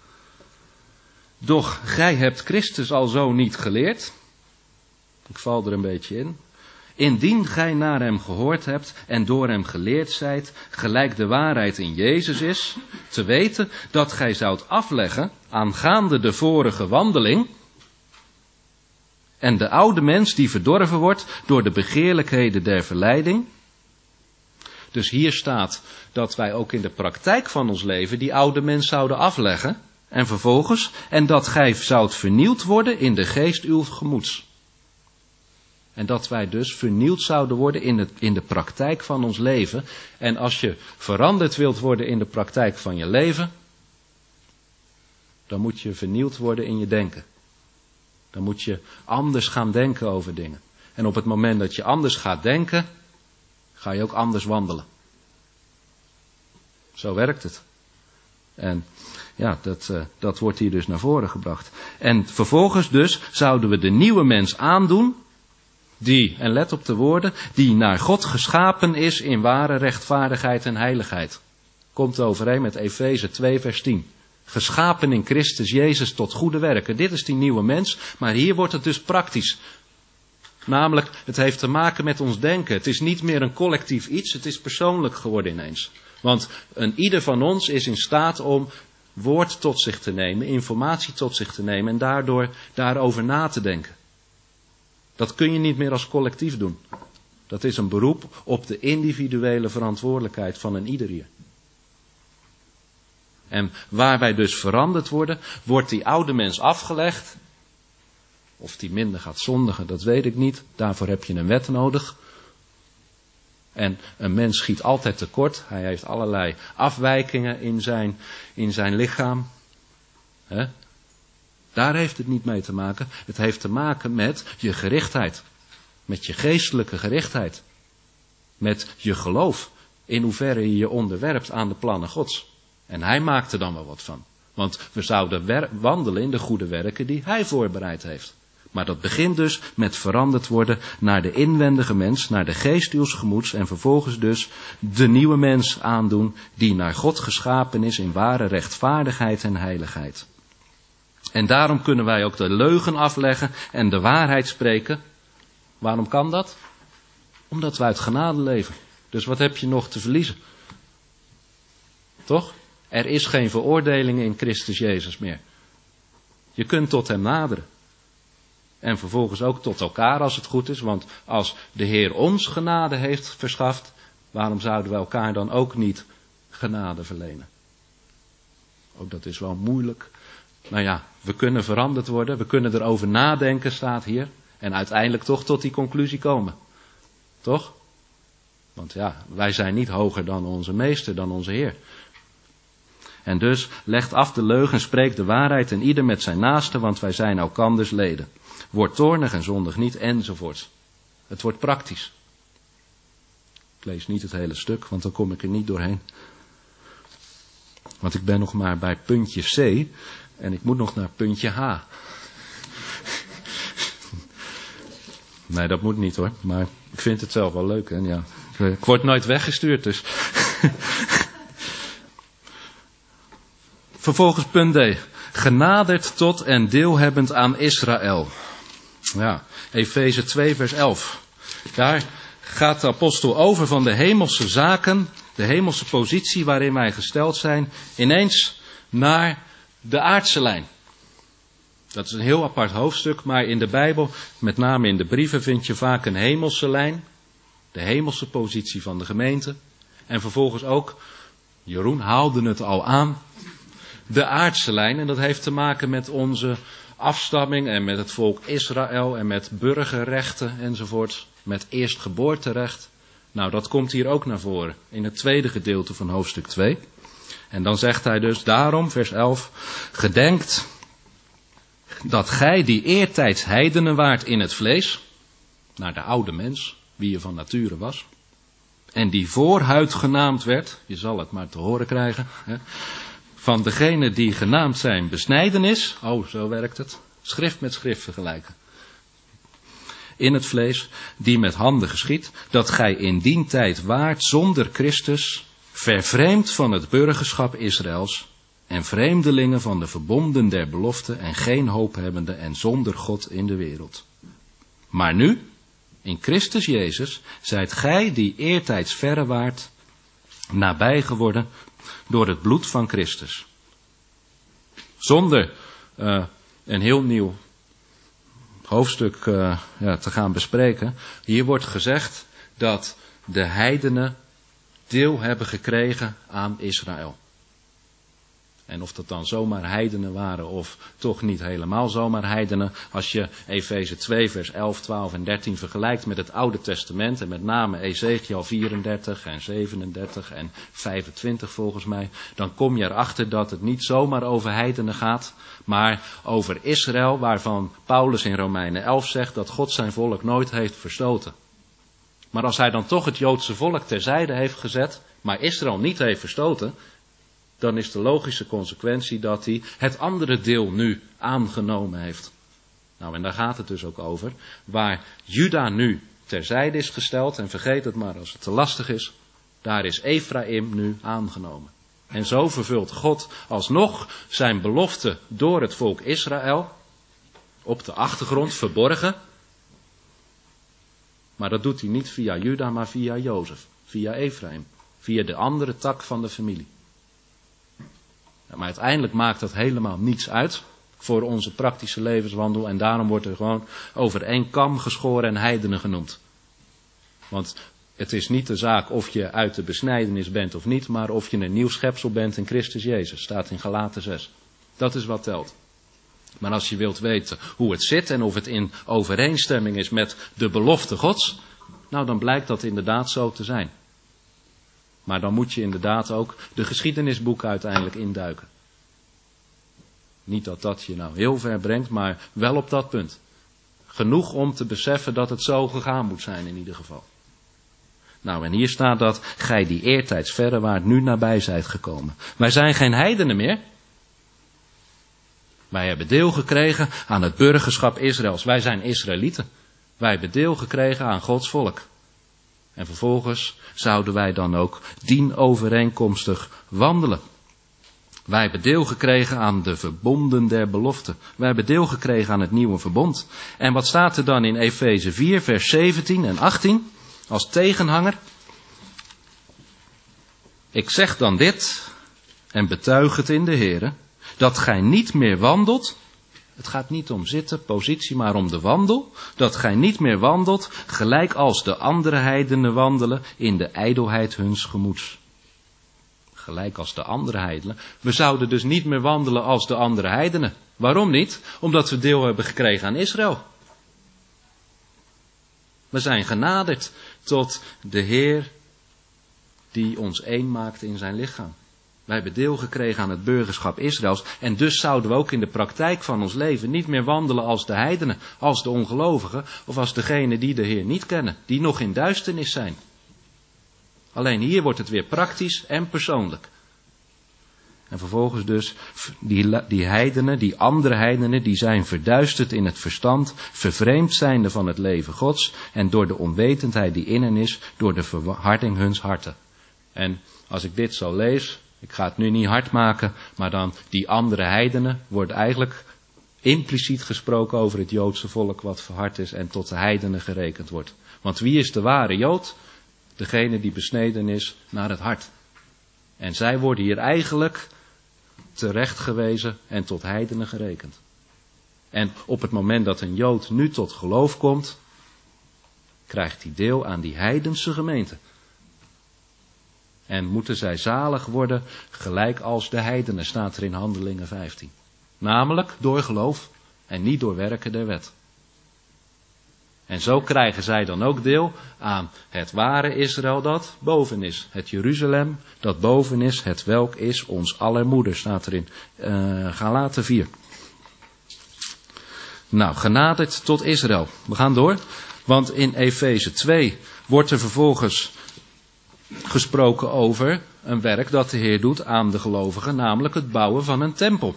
doch gij hebt Christus alzo niet geleerd. Ik val er een beetje in. Indien gij naar hem gehoord hebt en door hem geleerd zijt, gelijk de waarheid in Jezus is, te weten dat gij zoudt afleggen aangaande de vorige wandeling en de oude mens die verdorven wordt door de begeerlijkheden der verleiding. Dus hier staat dat wij ook in de praktijk van ons leven die oude mens zouden afleggen en vervolgens, en dat gij zoudt vernieuwd worden in de geest uw gemoeds. En dat wij dus vernieuwd zouden worden in, het, in de praktijk van ons leven. En als je veranderd wilt worden in de praktijk van je leven, dan moet je vernieuwd worden in je denken. Dan moet je anders gaan denken over dingen. En op het moment dat je anders gaat denken, ga je ook anders wandelen. Zo werkt het. En ja, dat, uh, dat wordt hier dus naar voren gebracht. En vervolgens dus zouden we de nieuwe mens aandoen, die, en let op de woorden, die naar God geschapen is in ware rechtvaardigheid en heiligheid. Komt overeen met Efeze twee vers tien. Geschapen in Christus Jezus tot goede werken. Dit is die nieuwe mens, maar hier wordt het dus praktisch. Namelijk, het heeft te maken met ons denken. Het is niet meer een collectief iets, het is persoonlijk geworden ineens. Want een ieder van ons is in staat om woord tot zich te nemen, informatie tot zich te nemen en daardoor daarover na te denken. Dat kun je niet meer als collectief doen. Dat is een beroep op de individuele verantwoordelijkheid van een ieder hier. En waar wij dus veranderd worden, wordt die oude mens afgelegd. Of die minder gaat zondigen, dat weet ik niet. Daarvoor heb je een wet nodig. En een mens schiet altijd tekort. Hij heeft allerlei afwijkingen in zijn, in zijn lichaam. He? Daar heeft het niet mee te maken. Het heeft te maken met je gerichtheid. Met je geestelijke gerichtheid. Met je geloof. In hoeverre je je onderwerpt aan de plannen Gods. En hij maakt er dan wel wat van. Want we zouden wer- wandelen in de goede werken die hij voorbereid heeft. Maar dat begint dus met veranderd worden naar de inwendige mens, naar de geest uws gemoeds en vervolgens dus de nieuwe mens aandoen die naar God geschapen is in ware rechtvaardigheid en heiligheid. En daarom kunnen wij ook de leugen afleggen en de waarheid spreken. Waarom kan dat? Omdat we uit genade leven. Dus wat heb je nog te verliezen? Toch? Er is geen veroordeling in Christus Jezus meer. Je kunt tot hem naderen. En vervolgens ook tot elkaar als het goed is. Want als de Heer ons genade heeft verschaft, waarom zouden we elkaar dan ook niet genade verlenen? Ook dat is wel moeilijk. Nou ja, we kunnen veranderd worden. We kunnen erover nadenken, staat hier. En uiteindelijk toch tot die conclusie komen. Toch? Want ja, wij zijn niet hoger dan onze meester, dan onze Heer. En dus legt af de leugen, spreekt de waarheid en ieder met zijn naaste, want wij zijn elkanders leden. Word toornig en zondig niet, enzovoort. Het wordt praktisch. Ik lees niet het hele stuk, want dan kom ik er niet doorheen. Want ik ben nog maar bij puntje C en ik moet nog naar puntje H. Nee, dat moet niet hoor, maar ik vind het zelf wel leuk. Hè? Ja. Ik word nooit weggestuurd, dus. Vervolgens punt D. Genaderd tot en deelhebbend aan Israël. Ja, Efeze twee vers elf. Daar gaat de apostel over van de hemelse zaken, de hemelse positie waarin wij gesteld zijn, ineens naar de aardse lijn. Dat is een heel apart hoofdstuk, maar in de Bijbel, met name in de brieven, vind je vaak een hemelse lijn. De hemelse positie van de gemeente. En vervolgens ook, Jeroen haalde het al aan, de aardse lijn. En dat heeft te maken met onze afstamming en met het volk Israël en met burgerrechten enzovoort. Met eerstgeboorterecht. Nou, dat komt hier ook naar voren in het tweede gedeelte van hoofdstuk twee. En dan zegt hij dus daarom, vers elf, gedenkt dat gij die eertijds heidenen waart in het vlees, naar de oude mens, wie je van nature was, en die voorhuid genaamd werd, je zal het maar te horen krijgen, hè, van degene die genaamd zijn besnijdenis, oh zo werkt het, schrift met schrift vergelijken, in het vlees, die met handen geschied, dat gij in dien tijd waart zonder Christus, vervreemd van het burgerschap Israëls, en vreemdelingen van de verbonden der belofte en geen hoop hebbende en zonder God in de wereld. Maar nu, in Christus Jezus, zijt gij die eertijds verre waart, nabij geworden door het bloed van Christus. Zonder uh, een heel nieuw hoofdstuk uh, ja, te gaan bespreken. Hier wordt gezegd dat de heidenen deel hebben gekregen aan Israël. En of dat dan zomaar heidenen waren of toch niet helemaal zomaar heidenen. Als je Efeze twee vers elf, twaalf en dertien vergelijkt met het Oude Testament. En met name Ezekiel vierendertig en zevenendertig en vijfentwintig volgens mij. Dan kom je erachter dat het niet zomaar over heidenen gaat. Maar over Israël, waarvan Paulus in Romeinen elf zegt dat God zijn volk nooit heeft verstoten. Maar als hij dan toch het Joodse volk terzijde heeft gezet, maar Israël niet heeft verstoten, dan is de logische consequentie dat hij het andere deel nu aangenomen heeft. Nou, en daar gaat het dus ook over. Waar Juda nu terzijde is gesteld, en vergeet het maar als het te lastig is, daar is Ephraim nu aangenomen. En zo vervult God alsnog zijn belofte door het volk Israël, op de achtergrond verborgen. Maar dat doet hij niet via Juda, maar via Jozef, via Ephraim, via de andere tak van de familie. Maar uiteindelijk maakt dat helemaal niets uit voor onze praktische levenswandel. En daarom wordt er gewoon over één kam geschoren en heidenen genoemd. Want het is niet de zaak of je uit de besnijdenis bent of niet, maar of je een nieuw schepsel bent in Christus Jezus. Staat in Galaten zes. Dat is wat telt. Maar als je wilt weten hoe het zit en of het in overeenstemming is met de belofte Gods, nou dan blijkt dat inderdaad zo te zijn. Maar dan moet je inderdaad ook de geschiedenisboeken uiteindelijk induiken. Niet dat dat je nou heel ver brengt, maar wel op dat punt. Genoeg om te beseffen dat het zo gegaan moet zijn in ieder geval. Nou, en hier staat dat gij die eertijds verre waart nu nabij zijt gekomen. Wij zijn geen heidenen meer. Wij hebben deel gekregen aan het burgerschap Israëls. Wij zijn Israëlieten. Wij hebben deel gekregen aan Gods volk. En vervolgens zouden wij dan ook dienovereenkomstig wandelen. Wij hebben deel gekregen aan de verbonden der belofte. Wij hebben deel gekregen aan het nieuwe verbond. En wat staat er dan in Efeze vier, vers zeventien en achttien als tegenhanger? Ik zeg dan dit en betuig het in de Here, dat gij niet meer wandelt. Het gaat niet om zitten, positie, maar om de wandel. Dat gij niet meer wandelt, gelijk als de andere heidenen wandelen in de ijdelheid huns gemoeds. Gelijk als de andere heidenen. We zouden dus niet meer wandelen als de andere heidenen. Waarom niet? Omdat we deel hebben gekregen aan Israël. We zijn genaderd tot de Heer die ons één maakt in zijn lichaam. Wij hebben deel gekregen aan het burgerschap Israëls. En dus zouden we ook in de praktijk van ons leven niet meer wandelen als de heidenen, als de ongelovigen of als degenen die de Heer niet kennen, die nog in duisternis zijn. Alleen hier wordt het weer praktisch en persoonlijk. En vervolgens dus, die, die heidenen, die andere heidenen, die zijn verduisterd in het verstand, vervreemd zijnde van het leven Gods en door de onwetendheid die in hen is, door de verharding huns harten. En als ik dit zo lees, ik ga het nu niet hard maken, maar dan die andere heidenen wordt eigenlijk impliciet gesproken over het Joodse volk wat verhard is en tot de heidenen gerekend wordt. Want wie is de ware Jood? Degene die besneden is naar het hart. En zij worden hier eigenlijk terecht gewezen en tot heidenen gerekend. En op het moment dat een Jood nu tot geloof komt, krijgt hij deel aan die heidense gemeente. En moeten zij zalig worden, gelijk als de heidenen, staat er in Handelingen vijftien. Namelijk door geloof en niet door werken der wet. En zo krijgen zij dan ook deel aan het ware Israël dat boven is. Het Jeruzalem dat boven is, het welk is ons aller moeder, staat er in uh, Galaten vier. Nou, genaderd tot Israël. We gaan door, want in Efeze twee wordt er vervolgens gesproken over een werk dat de Heer doet aan de gelovigen, namelijk het bouwen van een tempel.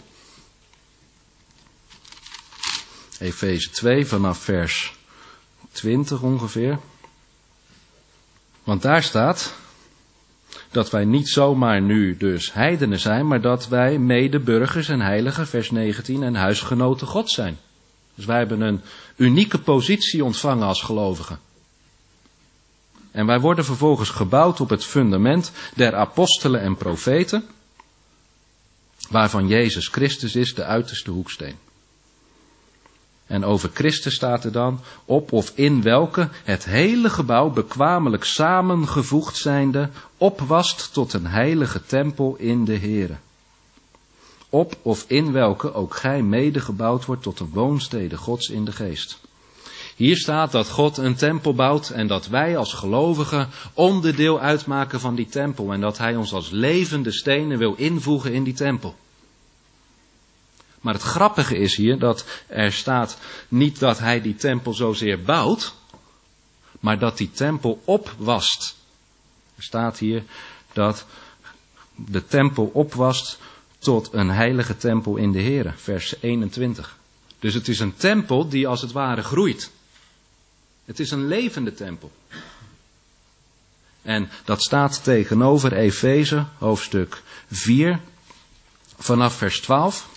Efeze twee vanaf vers twintig ongeveer. Want daar staat dat wij niet zomaar nu dus heidenen zijn, maar dat wij medeburgers en heiligen, vers negentien, en huisgenoten God zijn. Dus wij hebben een unieke positie ontvangen als gelovigen. En wij worden vervolgens gebouwd op het fundament der apostelen en profeten, waarvan Jezus Christus is de uiterste hoeksteen. En over Christus staat er dan, op of in welke het hele gebouw bekwamelijk samengevoegd zijnde opwast tot een heilige tempel in de Here. Op of in welke ook gij mede gebouwd wordt tot een woonstede Gods in de geest. Hier staat dat God een tempel bouwt en dat wij als gelovigen onderdeel uitmaken van die tempel. En dat hij ons als levende stenen wil invoegen in die tempel. Maar het grappige is hier dat er staat niet dat hij die tempel zozeer bouwt, maar dat die tempel opwast. Er staat hier dat de tempel opwast tot een heilige tempel in de Here, vers eenentwintig. Dus het is een tempel die als het ware groeit. Het is een levende tempel. En dat staat tegenover Efeze, hoofdstuk vier, vanaf vers twaalf.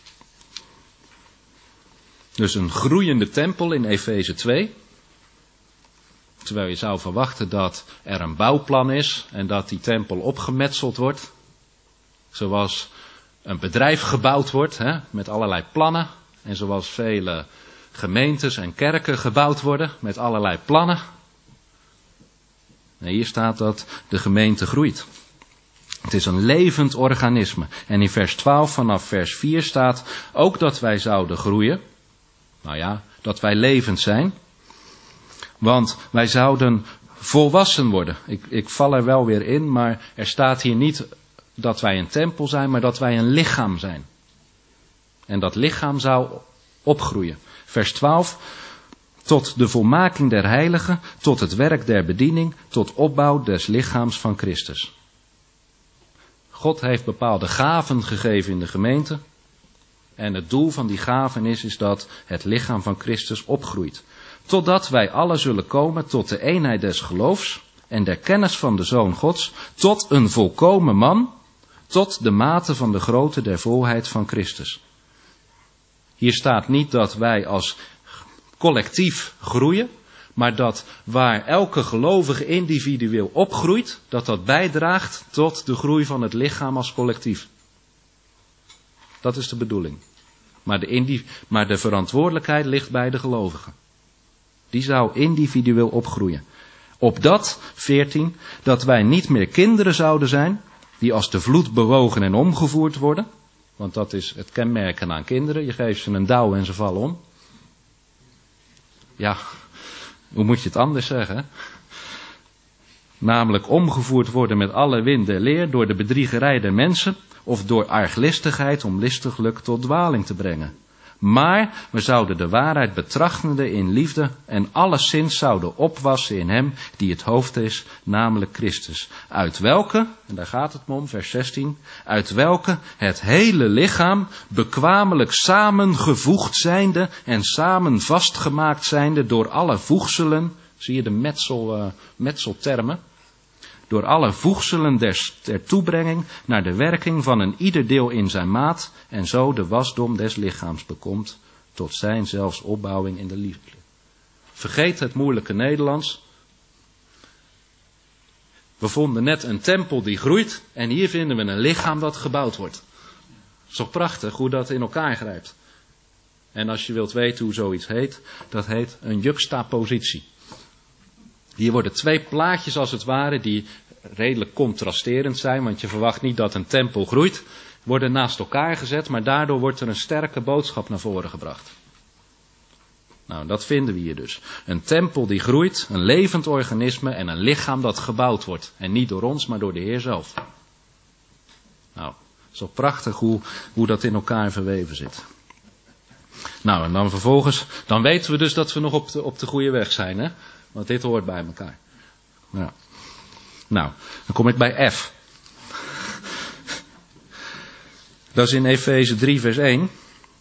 Dus een groeiende tempel in Efeze twee. Terwijl je zou verwachten dat er een bouwplan is en dat die tempel opgemetseld wordt. Zoals een bedrijf gebouwd wordt, hè, met allerlei plannen. En zoals vele gemeentes en kerken gebouwd worden met allerlei plannen. Nee, hier staat dat de gemeente groeit. Het is een levend organisme. En in vers twaalf vanaf vers vier staat ook dat wij zouden groeien. Nou ja, dat wij levend zijn. Want wij zouden volwassen worden. Ik, ik val er wel weer in, maar er staat hier niet dat wij een tempel zijn, maar dat wij een lichaam zijn. En dat lichaam zou opgroeien. Vers twaalf. Tot de volmaking der heiligen, tot het werk der bediening, tot opbouw des lichaams van Christus. God heeft bepaalde gaven gegeven in de gemeente. En het doel van die gaven is, is dat het lichaam van Christus opgroeit. Totdat wij alle zullen komen tot de eenheid des geloofs en der kennis van de Zoon Gods, tot een volkomen man, tot de mate van de grootte der volheid van Christus. Hier staat niet dat wij als collectief groeien, maar dat waar elke gelovige individueel opgroeit, dat dat bijdraagt tot de groei van het lichaam als collectief. Dat is de bedoeling. Maar de, indi- maar de verantwoordelijkheid ligt bij de gelovigen. Die zou individueel opgroeien. Opdat, veertien, dat wij niet meer kinderen zouden zijn, die als de vloed bewogen en omgevoerd worden. Want dat is het kenmerken aan kinderen. Je geeft ze een douw en ze vallen om. Ja, hoe moet je het anders zeggen? Namelijk omgevoerd worden met alle wind der leer door de bedriegerij der mensen of door arglistigheid om listiglijk tot dwaling te brengen. Maar we zouden de waarheid betrachtende in liefde en alleszins zouden opwassen in hem die het hoofd is, namelijk Christus. Uit welke, en daar gaat het me om, vers zestien, uit welke het hele lichaam bekwamelijk samengevoegd zijnde en samen vastgemaakt zijnde door alle voegselen, zie je de metsel, uh, metseltermen, door alle voegselen der, der toebrenging naar de werking van een ieder deel in zijn maat en zo de wasdom des lichaams bekomt tot zijn zelfs opbouwing in de liefde. Vergeet het moeilijke Nederlands. We vonden net een tempel die groeit en hier vinden we een lichaam dat gebouwd wordt. Het is toch prachtig hoe dat in elkaar grijpt. En als je wilt weten hoe zoiets heet, dat heet een juxtapositie. Hier worden twee plaatjes als het ware die redelijk contrasterend zijn, want je verwacht niet dat een tempel groeit, worden naast elkaar gezet, maar daardoor wordt er een sterke boodschap naar voren gebracht. Nou, dat vinden we hier dus. Een tempel die groeit, een levend organisme en een lichaam dat gebouwd wordt. En niet door ons, maar door de Heer zelf. Nou, het is wel prachtig hoe, hoe dat in elkaar verweven zit. Nou, en dan vervolgens, dan weten we dus dat we nog op de, op de goede weg zijn, hè? Want dit hoort bij elkaar. Ja. Nou, dan kom ik bij F. Dat is in Efeze drie vers één.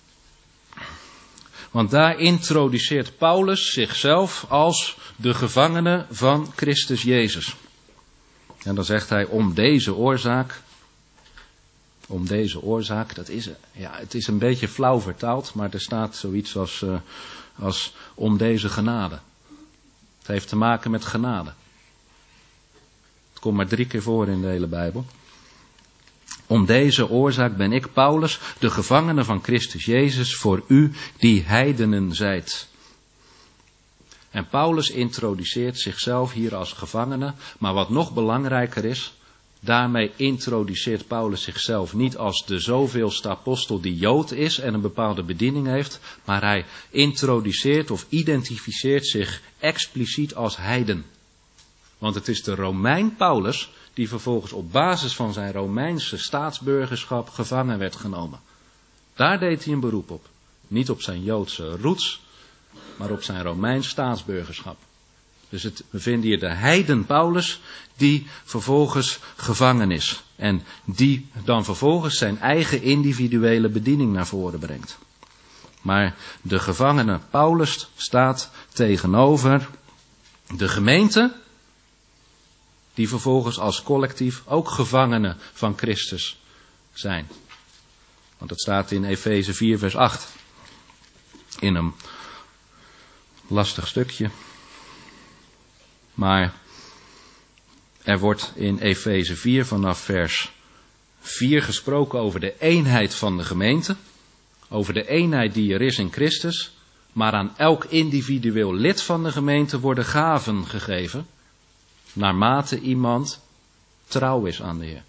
Want daar introduceert Paulus zichzelf als de gevangene van Christus Jezus. En dan zegt hij om deze oorzaak. Om deze oorzaak, dat is, ja, het is een beetje flauw vertaald, maar er staat zoiets als, uh, als om deze genade. Het heeft te maken met genade. Het komt maar drie keer voor in de hele Bijbel. Om deze oorzaak ben ik, Paulus, de gevangene van Christus Jezus, voor u die heidenen zijt. En Paulus introduceert zichzelf hier als gevangene, maar wat nog belangrijker is, daarmee introduceert Paulus zichzelf niet als de zoveelste apostel die Jood is en een bepaalde bediening heeft, maar hij introduceert of identificeert zich expliciet als heiden. Want het is de Romein Paulus die vervolgens op basis van zijn Romeinse staatsburgerschap gevangen werd genomen. Daar deed hij een beroep op. Niet op zijn Joodse roots, maar op zijn Romeins staatsburgerschap. Dus het, we vinden hier de heiden Paulus die vervolgens gevangen is. En die dan vervolgens zijn eigen individuele bediening naar voren brengt. Maar de gevangene Paulus staat tegenover de gemeente, die vervolgens als collectief ook gevangenen van Christus zijn. Want dat staat in Efeze vier vers acht. In een lastig stukje. Maar er wordt in Efeze vier vanaf vers vier gesproken over de eenheid van de gemeente. Over de eenheid die er is in Christus. Maar aan elk individueel lid van de gemeente worden gaven gegeven. Naarmate iemand trouw is aan de Heer.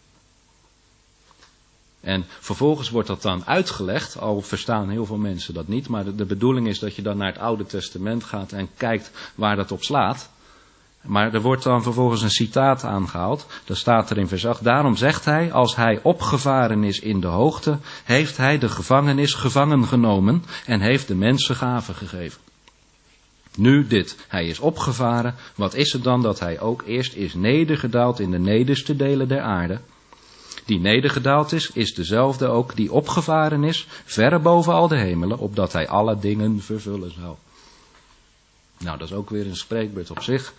En vervolgens wordt dat dan uitgelegd, al verstaan heel veel mensen dat niet, maar de, de bedoeling is dat je dan naar het Oude Testament gaat en kijkt waar dat op slaat. Maar er wordt dan vervolgens een citaat aangehaald, daar staat er in vers acht, daarom zegt hij, als hij opgevaren is in de hoogte, heeft hij de gevangenis gevangen genomen en heeft de mensen gaven gegeven. Nu dit, hij is opgevaren, wat is het dan dat hij ook eerst is nedergedaald in de nederste delen der aarde? die nedergedaald is, is dezelfde ook die opgevaren is, verre boven al de hemelen, opdat hij alle dingen vervullen zou. Nou, dat is ook weer een spreekbeurt op zich.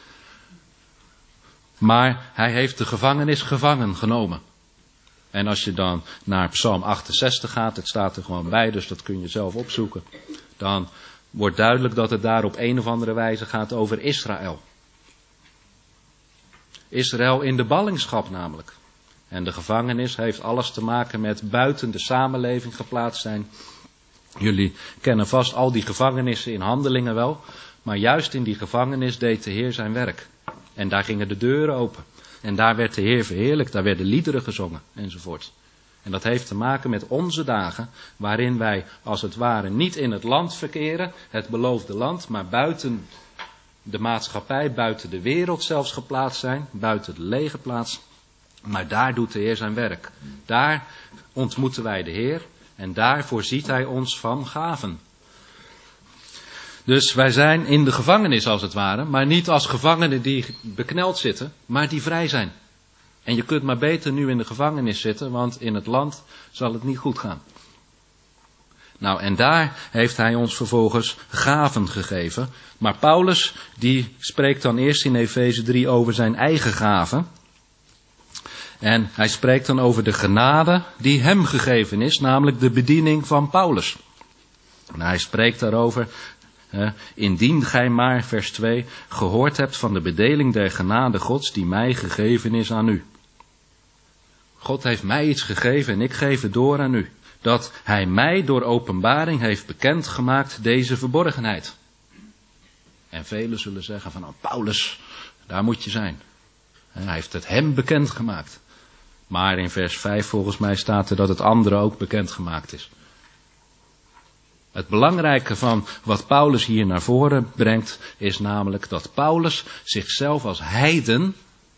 Maar hij heeft de gevangenis gevangen genomen. En als je dan naar Psalm achtenzestig gaat, het staat er gewoon bij, dus dat kun je zelf opzoeken. Dan wordt duidelijk dat het daar op een of andere wijze gaat over Israël. Israël in de ballingschap namelijk. En de gevangenis heeft alles te maken met buiten de samenleving geplaatst zijn. Jullie kennen vast al die gevangenissen in Handelingen wel. Maar juist in die gevangenis deed de Heer zijn werk. En daar gingen de deuren open. En daar werd de Heer verheerlijkt, daar werden liederen gezongen enzovoort. En dat heeft te maken met onze dagen, waarin wij als het ware niet in het land verkeren, het beloofde land, maar buiten de maatschappij, buiten de wereld zelfs geplaatst zijn, buiten de lege plaats. Maar daar doet de Heer zijn werk. Daar ontmoeten wij de Heer en daar voorziet Hij ons van gaven. Dus wij zijn in de gevangenis als het ware, maar niet als gevangenen die bekneld zitten, maar die vrij zijn. En je kunt maar beter nu in de gevangenis zitten, want in het land zal het niet goed gaan. Nou, en daar heeft hij ons vervolgens gaven gegeven. Maar Paulus, die spreekt dan eerst in Efeze drie over zijn eigen gaven. En hij spreekt dan over de genade die hem gegeven is, namelijk de bediening van Paulus. En hij spreekt daarover, eh, indien gij maar, vers twee, gehoord hebt van de bedeling der genade Gods die mij gegeven is aan u. God heeft mij iets gegeven en ik geef het door aan u. Dat hij mij door openbaring heeft bekendgemaakt deze verborgenheid. En velen zullen zeggen van, oh, Paulus, daar moet je zijn. Hij heeft het hem bekendgemaakt. Maar in vers vijf volgens mij staat er dat het anderen ook bekendgemaakt is. Het belangrijke van wat Paulus hier naar voren brengt, is namelijk dat Paulus zichzelf als heiden,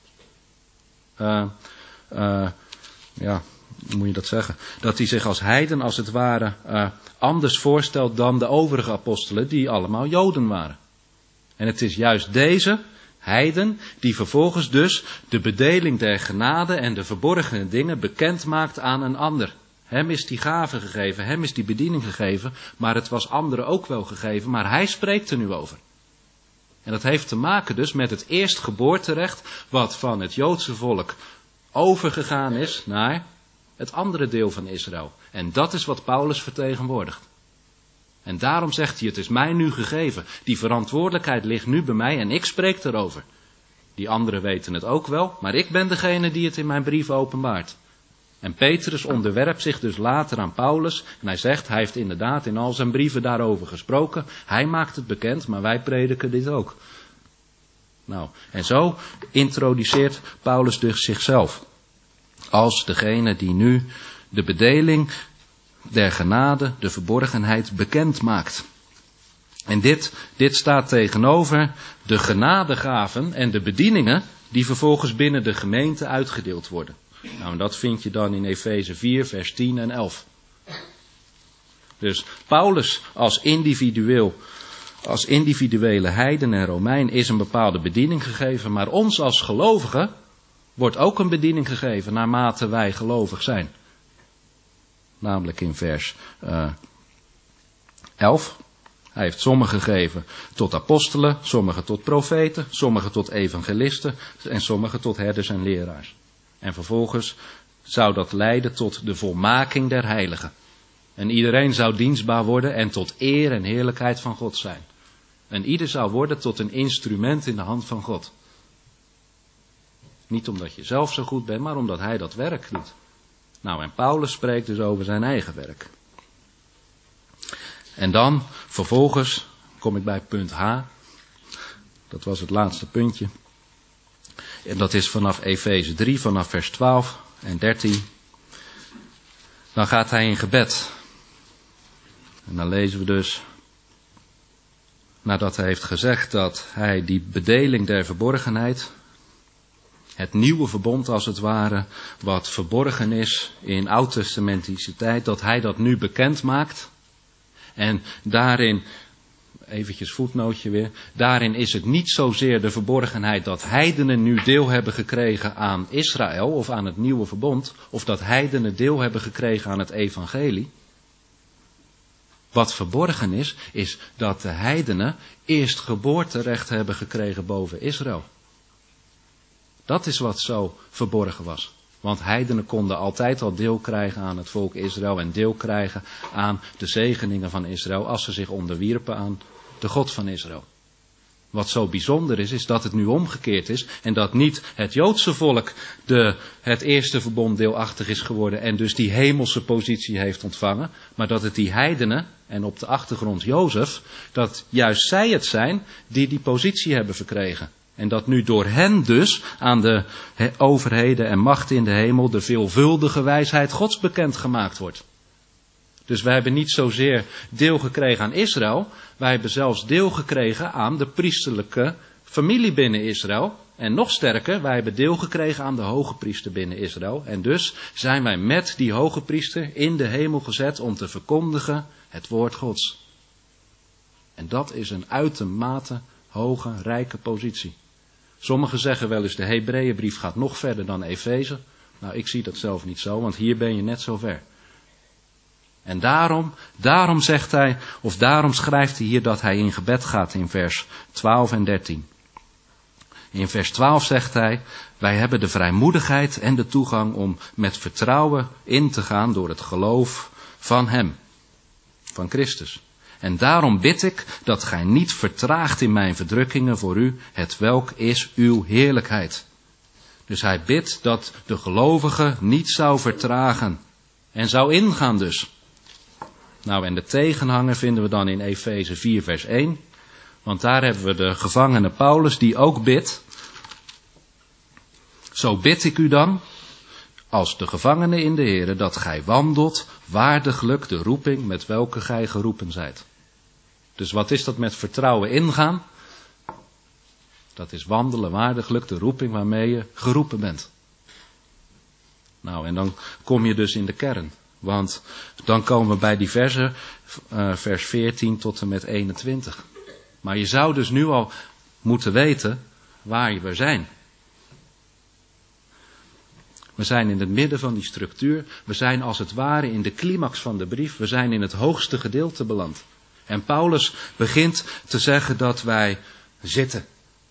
uh, uh, ja, hoe moet je dat zeggen? Dat hij zich als heiden als het ware uh, anders voorstelt dan de overige apostelen die allemaal Joden waren. En het is juist deze heiden die vervolgens dus de bedeling der genade en de verborgene dingen bekend maakt aan een ander. Hem is die gave gegeven, hem is die bediening gegeven, maar het was anderen ook wel gegeven, maar hij spreekt er nu over. En dat heeft te maken dus met het eerstgeboorterecht wat van het Joodse volk overgegaan is naar het andere deel van Israël. En dat is wat Paulus vertegenwoordigt. En daarom zegt hij, het is mij nu gegeven. Die verantwoordelijkheid ligt nu bij mij en ik spreek erover. Die anderen weten het ook wel, maar ik ben degene die het in mijn brief openbaart. En Petrus onderwerpt zich dus later aan Paulus. En hij zegt, hij heeft inderdaad in al zijn brieven daarover gesproken. Hij maakt het bekend, maar wij prediken dit ook. Nou, en zo introduceert Paulus dus zichzelf. Als degene die nu de bedeling der genade, de verborgenheid, bekend maakt. En dit, dit staat tegenover de genadegaven en de bedieningen die vervolgens binnen de gemeente uitgedeeld worden. Nou, en dat vind je dan in Efeze vier, vers tien en elf. Dus Paulus als individueel, als individuele heiden en Romein is een bepaalde bediening gegeven, maar ons als gelovigen wordt ook een bediening gegeven naarmate wij gelovig zijn. Namelijk in vers uh, elf. Hij heeft sommigen gegeven tot apostelen, sommigen tot profeten, sommigen tot evangelisten en sommigen tot herders en leraars. En vervolgens zou dat leiden tot de volmaking der heiligen. En iedereen zou dienstbaar worden en tot eer en heerlijkheid van God zijn. En ieder zou worden tot een instrument in de hand van God. Niet omdat je zelf zo goed bent, maar omdat hij dat werk doet. Nou, en Paulus spreekt dus over zijn eigen werk. En dan, vervolgens, kom ik bij punt H. Dat was het laatste puntje. En dat is vanaf Efeze drie, vanaf vers twaalf en dertien. Dan gaat hij in gebed. En dan lezen we dus, nadat hij heeft gezegd dat hij die bedeling der verborgenheid, het nieuwe verbond als het ware, wat verborgen is in oud-testamentische tijd, dat hij dat nu bekend maakt. En daarin eventjes voetnootje weer. Daarin is het niet zozeer de verborgenheid dat heidenen nu deel hebben gekregen aan Israël of aan het nieuwe verbond. Of dat heidenen deel hebben gekregen aan het evangelie. Wat verborgen is, is dat de heidenen eerst geboorterecht hebben gekregen boven Israël. Dat is wat zo verborgen was. Want heidenen konden altijd al deel krijgen aan het volk Israël en deel krijgen aan de zegeningen van Israël als ze zich onderwierpen aan de God van Israël. Wat zo bijzonder is, is dat het nu omgekeerd is en dat niet het Joodse volk de, het eerste verbond deelachtig is geworden en dus die hemelse positie heeft ontvangen, maar dat het die heidenen en op de achtergrond Jozef, dat juist zij het zijn die die positie hebben verkregen. En dat nu door hen dus aan de overheden en machten in de hemel de veelvuldige wijsheid Gods bekendgemaakt wordt. Dus wij hebben niet zozeer deel gekregen aan Israël, wij hebben zelfs deel gekregen aan de priesterlijke familie binnen Israël. En nog sterker, wij hebben deel gekregen aan de hoge priester binnen Israël. En dus zijn wij met die hoge priester in de hemel gezet om te verkondigen het woord Gods. En dat is een uitermate hoge, rijke positie. Sommigen zeggen wel eens de Hebreeënbrief gaat nog verder dan Efeze. Nou, ik zie dat zelf niet zo, want hier ben je net zo ver. En daarom, daarom zegt hij, of daarom schrijft hij hier dat hij in gebed gaat in vers twaalf en dertien. In vers twaalf zegt hij, wij hebben de vrijmoedigheid en de toegang om met vertrouwen in te gaan door het geloof van hem, van Christus. En daarom bid ik dat gij niet vertraagt in mijn verdrukkingen voor u, hetwelk is uw heerlijkheid. Dus hij bidt dat de gelovige niet zou vertragen en zou ingaan dus. Nou, en de tegenhanger vinden we dan in Efeze vier vers één. Want daar hebben we de gevangene Paulus die ook bidt. Zo bid ik u dan, als de gevangene in de Here, dat gij wandelt waardiglijk de roeping met welke gij geroepen zijt. Dus wat is dat met vertrouwen ingaan? Dat is wandelen waardiglijk de roeping waarmee je geroepen bent. Nou, en dan kom je dus in de kern. Want dan komen we bij die versen, uh, vers veertien tot en met eenentwintig. Maar je zou dus nu al moeten weten waar we zijn. We zijn in het midden van die structuur. We zijn als het ware in de climax van de brief. We zijn in het hoogste gedeelte beland. En Paulus begint te zeggen dat wij zitten.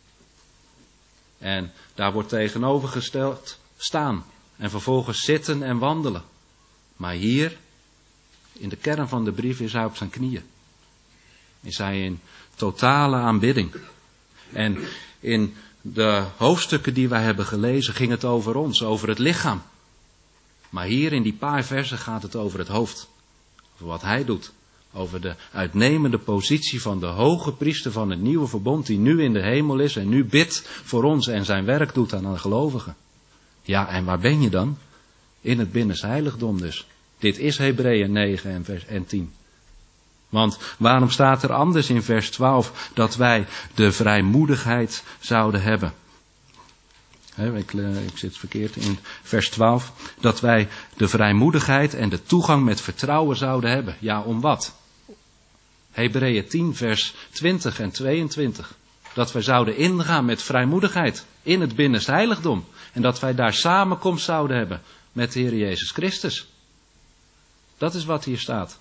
En daar wordt tegenovergesteld staan. En vervolgens zitten en wandelen. Maar hier, in de kern van de brief, is hij op zijn knieën. Is hij in totale aanbidding. En in de hoofdstukken die wij hebben gelezen ging het over ons, over het lichaam. Maar hier in die paar versen gaat het over het hoofd. Over wat hij doet. Over de uitnemende positie van de hoge priester van het nieuwe verbond die nu in de hemel is en nu bidt voor ons en zijn werk doet aan de gelovigen. Ja, en waar ben je dan? In het binnenste heiligdom dus. Dit is Hebreeën negen en, vers, en tien. Want waarom staat er anders in vers twaalf dat wij de vrijmoedigheid zouden hebben? He, ik, ik zit verkeerd in vers twaalf. Dat wij de vrijmoedigheid en de toegang met vertrouwen zouden hebben. Ja, om wat? Hebreeën tien vers twintig en tweeëntwintig. Dat wij zouden ingaan met vrijmoedigheid in het binnenste heiligdom. En dat wij daar samenkomst zouden hebben met de Heer Jezus Christus. Dat is wat hier staat.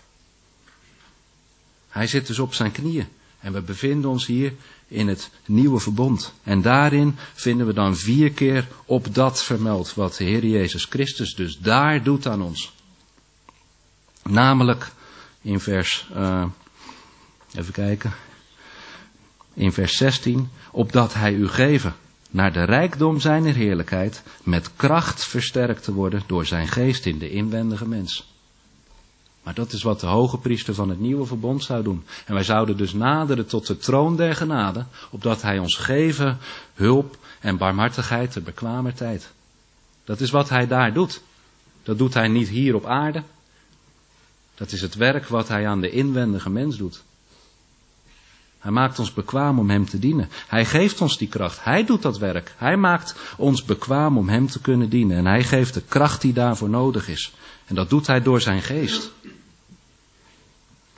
Hij zit dus op zijn knieën. En we bevinden ons hier in het nieuwe verbond. En daarin vinden we dan vier keer op dat vermeld wat de Heer Jezus Christus dus daar doet aan ons. Namelijk in vers, uh, even kijken, in vers zestien, opdat hij u geven naar de rijkdom zijner heerlijkheid met kracht versterkt te worden door zijn geest in de inwendige mens. Maar dat is wat de hoge priester van het nieuwe verbond zou doen. En wij zouden dus naderen tot de troon der genade, opdat hij ons geven hulp en barmhartigheid te bekwamer tijd. Dat is wat hij daar doet. Dat doet hij niet hier op aarde. Dat is het werk wat hij aan de inwendige mens doet. Hij maakt ons bekwaam om hem te dienen. Hij geeft ons die kracht. Hij doet dat werk. Hij maakt ons bekwaam om hem te kunnen dienen. En hij geeft de kracht die daarvoor nodig is. En dat doet hij door zijn geest.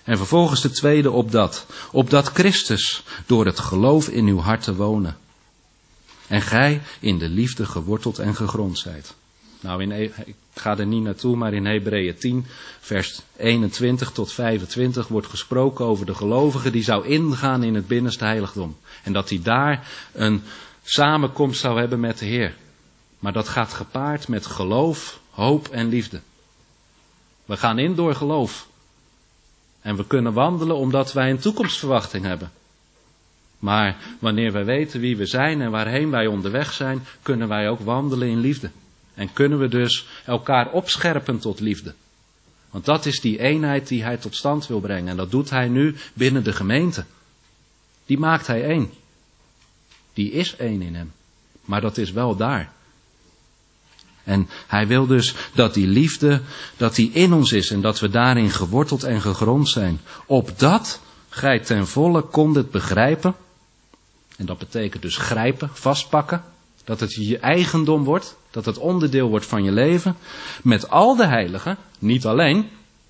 En vervolgens de tweede, opdat. Opdat Christus door het geloof in uw harten wonen. En gij in de liefde geworteld en gegrond zijt. Nou, in, ik ga er niet naartoe, maar in Hebreeën tien, vers eenentwintig tot vijfentwintig wordt gesproken over de gelovige die zou ingaan in het binnenste heiligdom. En dat hij daar een samenkomst zou hebben met de Heer. Maar dat gaat gepaard met geloof, hoop en liefde. We gaan in door geloof. En we kunnen wandelen omdat wij een toekomstverwachting hebben. Maar wanneer wij weten wie we zijn en waarheen wij onderweg zijn, kunnen wij ook wandelen in liefde. En kunnen we dus elkaar opscherpen tot liefde. Want dat is die eenheid die hij tot stand wil brengen. En dat doet hij nu binnen de gemeente. Die maakt hij één. Die is één in hem. Maar dat is wel daar. En hij wil dus dat die liefde, dat die in ons is en dat we daarin geworteld en gegrond zijn. Opdat gij ten volle kondet begrijpen. En dat betekent dus grijpen, vastpakken. Dat het je eigendom wordt. Dat het onderdeel wordt van je leven. Met al de heiligen. Niet alleen.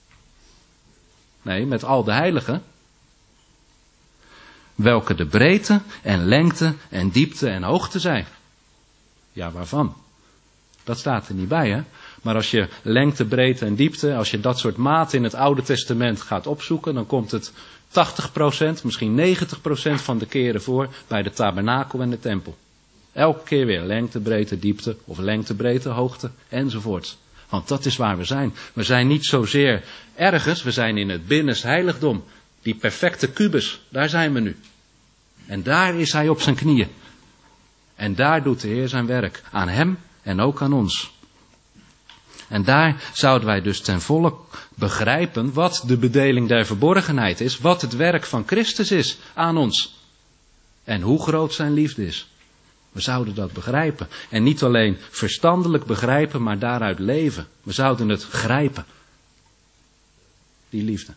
Nee, met al de heiligen. Welke de breedte en lengte en diepte en hoogte zijn. Ja, waarvan? Dat staat er niet bij, hè. Maar als je lengte, breedte en diepte, als je dat soort maten in het Oude Testament gaat opzoeken, dan komt het tachtig procent, misschien negentig procent van de keren voor bij de tabernakel en de tempel. Elke keer weer lengte, breedte, diepte of lengte, breedte, hoogte enzovoort. Want dat is waar we zijn. We zijn niet zozeer ergens, we zijn in het binnenste heiligdom. Die perfecte kubus, daar zijn we nu. En daar is hij op zijn knieën. En daar doet de Heer zijn werk. Aan hem en ook aan ons. En daar zouden wij dus ten volle begrijpen wat de bedeling der verborgenheid is. Wat het werk van Christus is aan ons. En hoe groot zijn liefde is. We zouden dat begrijpen. En niet alleen verstandelijk begrijpen, maar daaruit leven. We zouden het grijpen. Die liefde.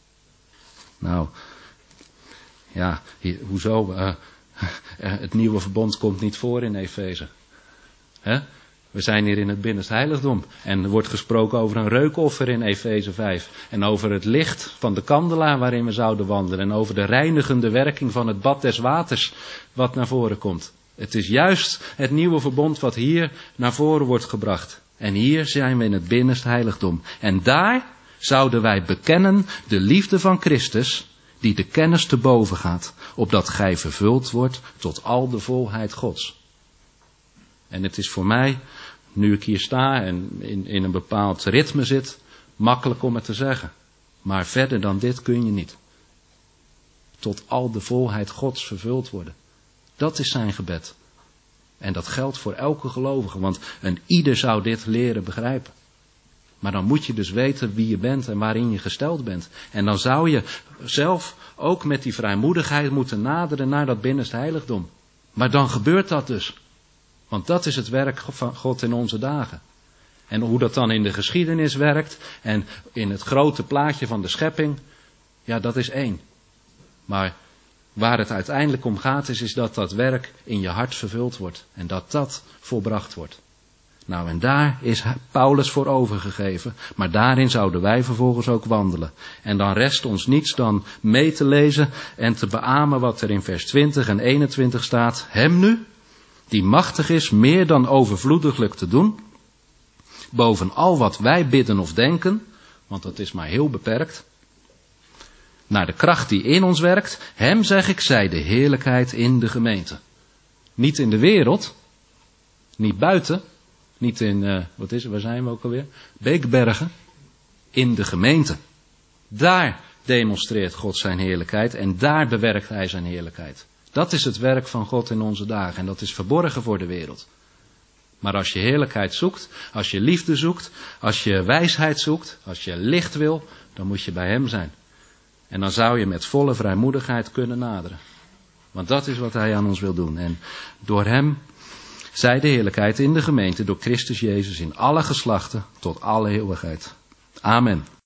Nou, ja, hier, hoezo? Uh, uh, het nieuwe verbond komt niet voor in Efeze. Hè? We zijn hier in het binnenste heiligdom. En er wordt gesproken over een reukoffer in Efeze vijf. En over het licht van de kandelaar waarin we zouden wandelen. En over de reinigende werking van het bad des waters wat naar voren komt. Het is juist het nieuwe verbond wat hier naar voren wordt gebracht. En hier zijn we in het binnenste heiligdom. En daar zouden wij bekennen de liefde van Christus, die de kennis te boven gaat, opdat gij vervuld wordt tot al de volheid Gods. En het is voor mij, nu ik hier sta en in, in een bepaald ritme zit, makkelijk om het te zeggen. Maar verder dan dit kun je niet. Tot al de volheid Gods vervuld worden. Dat is zijn gebed. En dat geldt voor elke gelovige, want een ieder zou dit leren begrijpen. Maar dan moet je dus weten wie je bent en waarin je gesteld bent. En dan zou je zelf ook met die vrijmoedigheid moeten naderen naar dat binnenste heiligdom. Maar dan gebeurt dat dus. Want dat is het werk van God in onze dagen. En hoe dat dan in de geschiedenis werkt en in het grote plaatje van de schepping, ja, dat is één. Maar waar het uiteindelijk om gaat is, is dat dat werk in je hart vervuld wordt. En dat dat volbracht wordt. Nou, en daar is Paulus voor overgegeven. Maar daarin zouden wij vervolgens ook wandelen. En dan rest ons niets dan mee te lezen en te beamen wat er in vers twintig en eenentwintig staat. Hem nu, die machtig is meer dan overvloediglijk te doen, boven al wat wij bidden of denken, want dat is maar heel beperkt, naar de kracht die in ons werkt, hem zeg ik, zij de heerlijkheid in de gemeente. Niet in de wereld, niet buiten, niet in, uh, wat is het, waar zijn we ook alweer? Beekbergen, in de gemeente. Daar demonstreert God zijn heerlijkheid en daar bewerkt hij zijn heerlijkheid. Dat is het werk van God in onze dagen en dat is verborgen voor de wereld. Maar als je heerlijkheid zoekt, als je liefde zoekt, als je wijsheid zoekt, als je licht wil, dan moet je bij hem zijn. En dan zou je met volle vrijmoedigheid kunnen naderen. Want dat is wat hij aan ons wil doen. En door hem zij de heerlijkheid in de gemeente door Christus Jezus in alle geslachten tot alle eeuwigheid. Amen.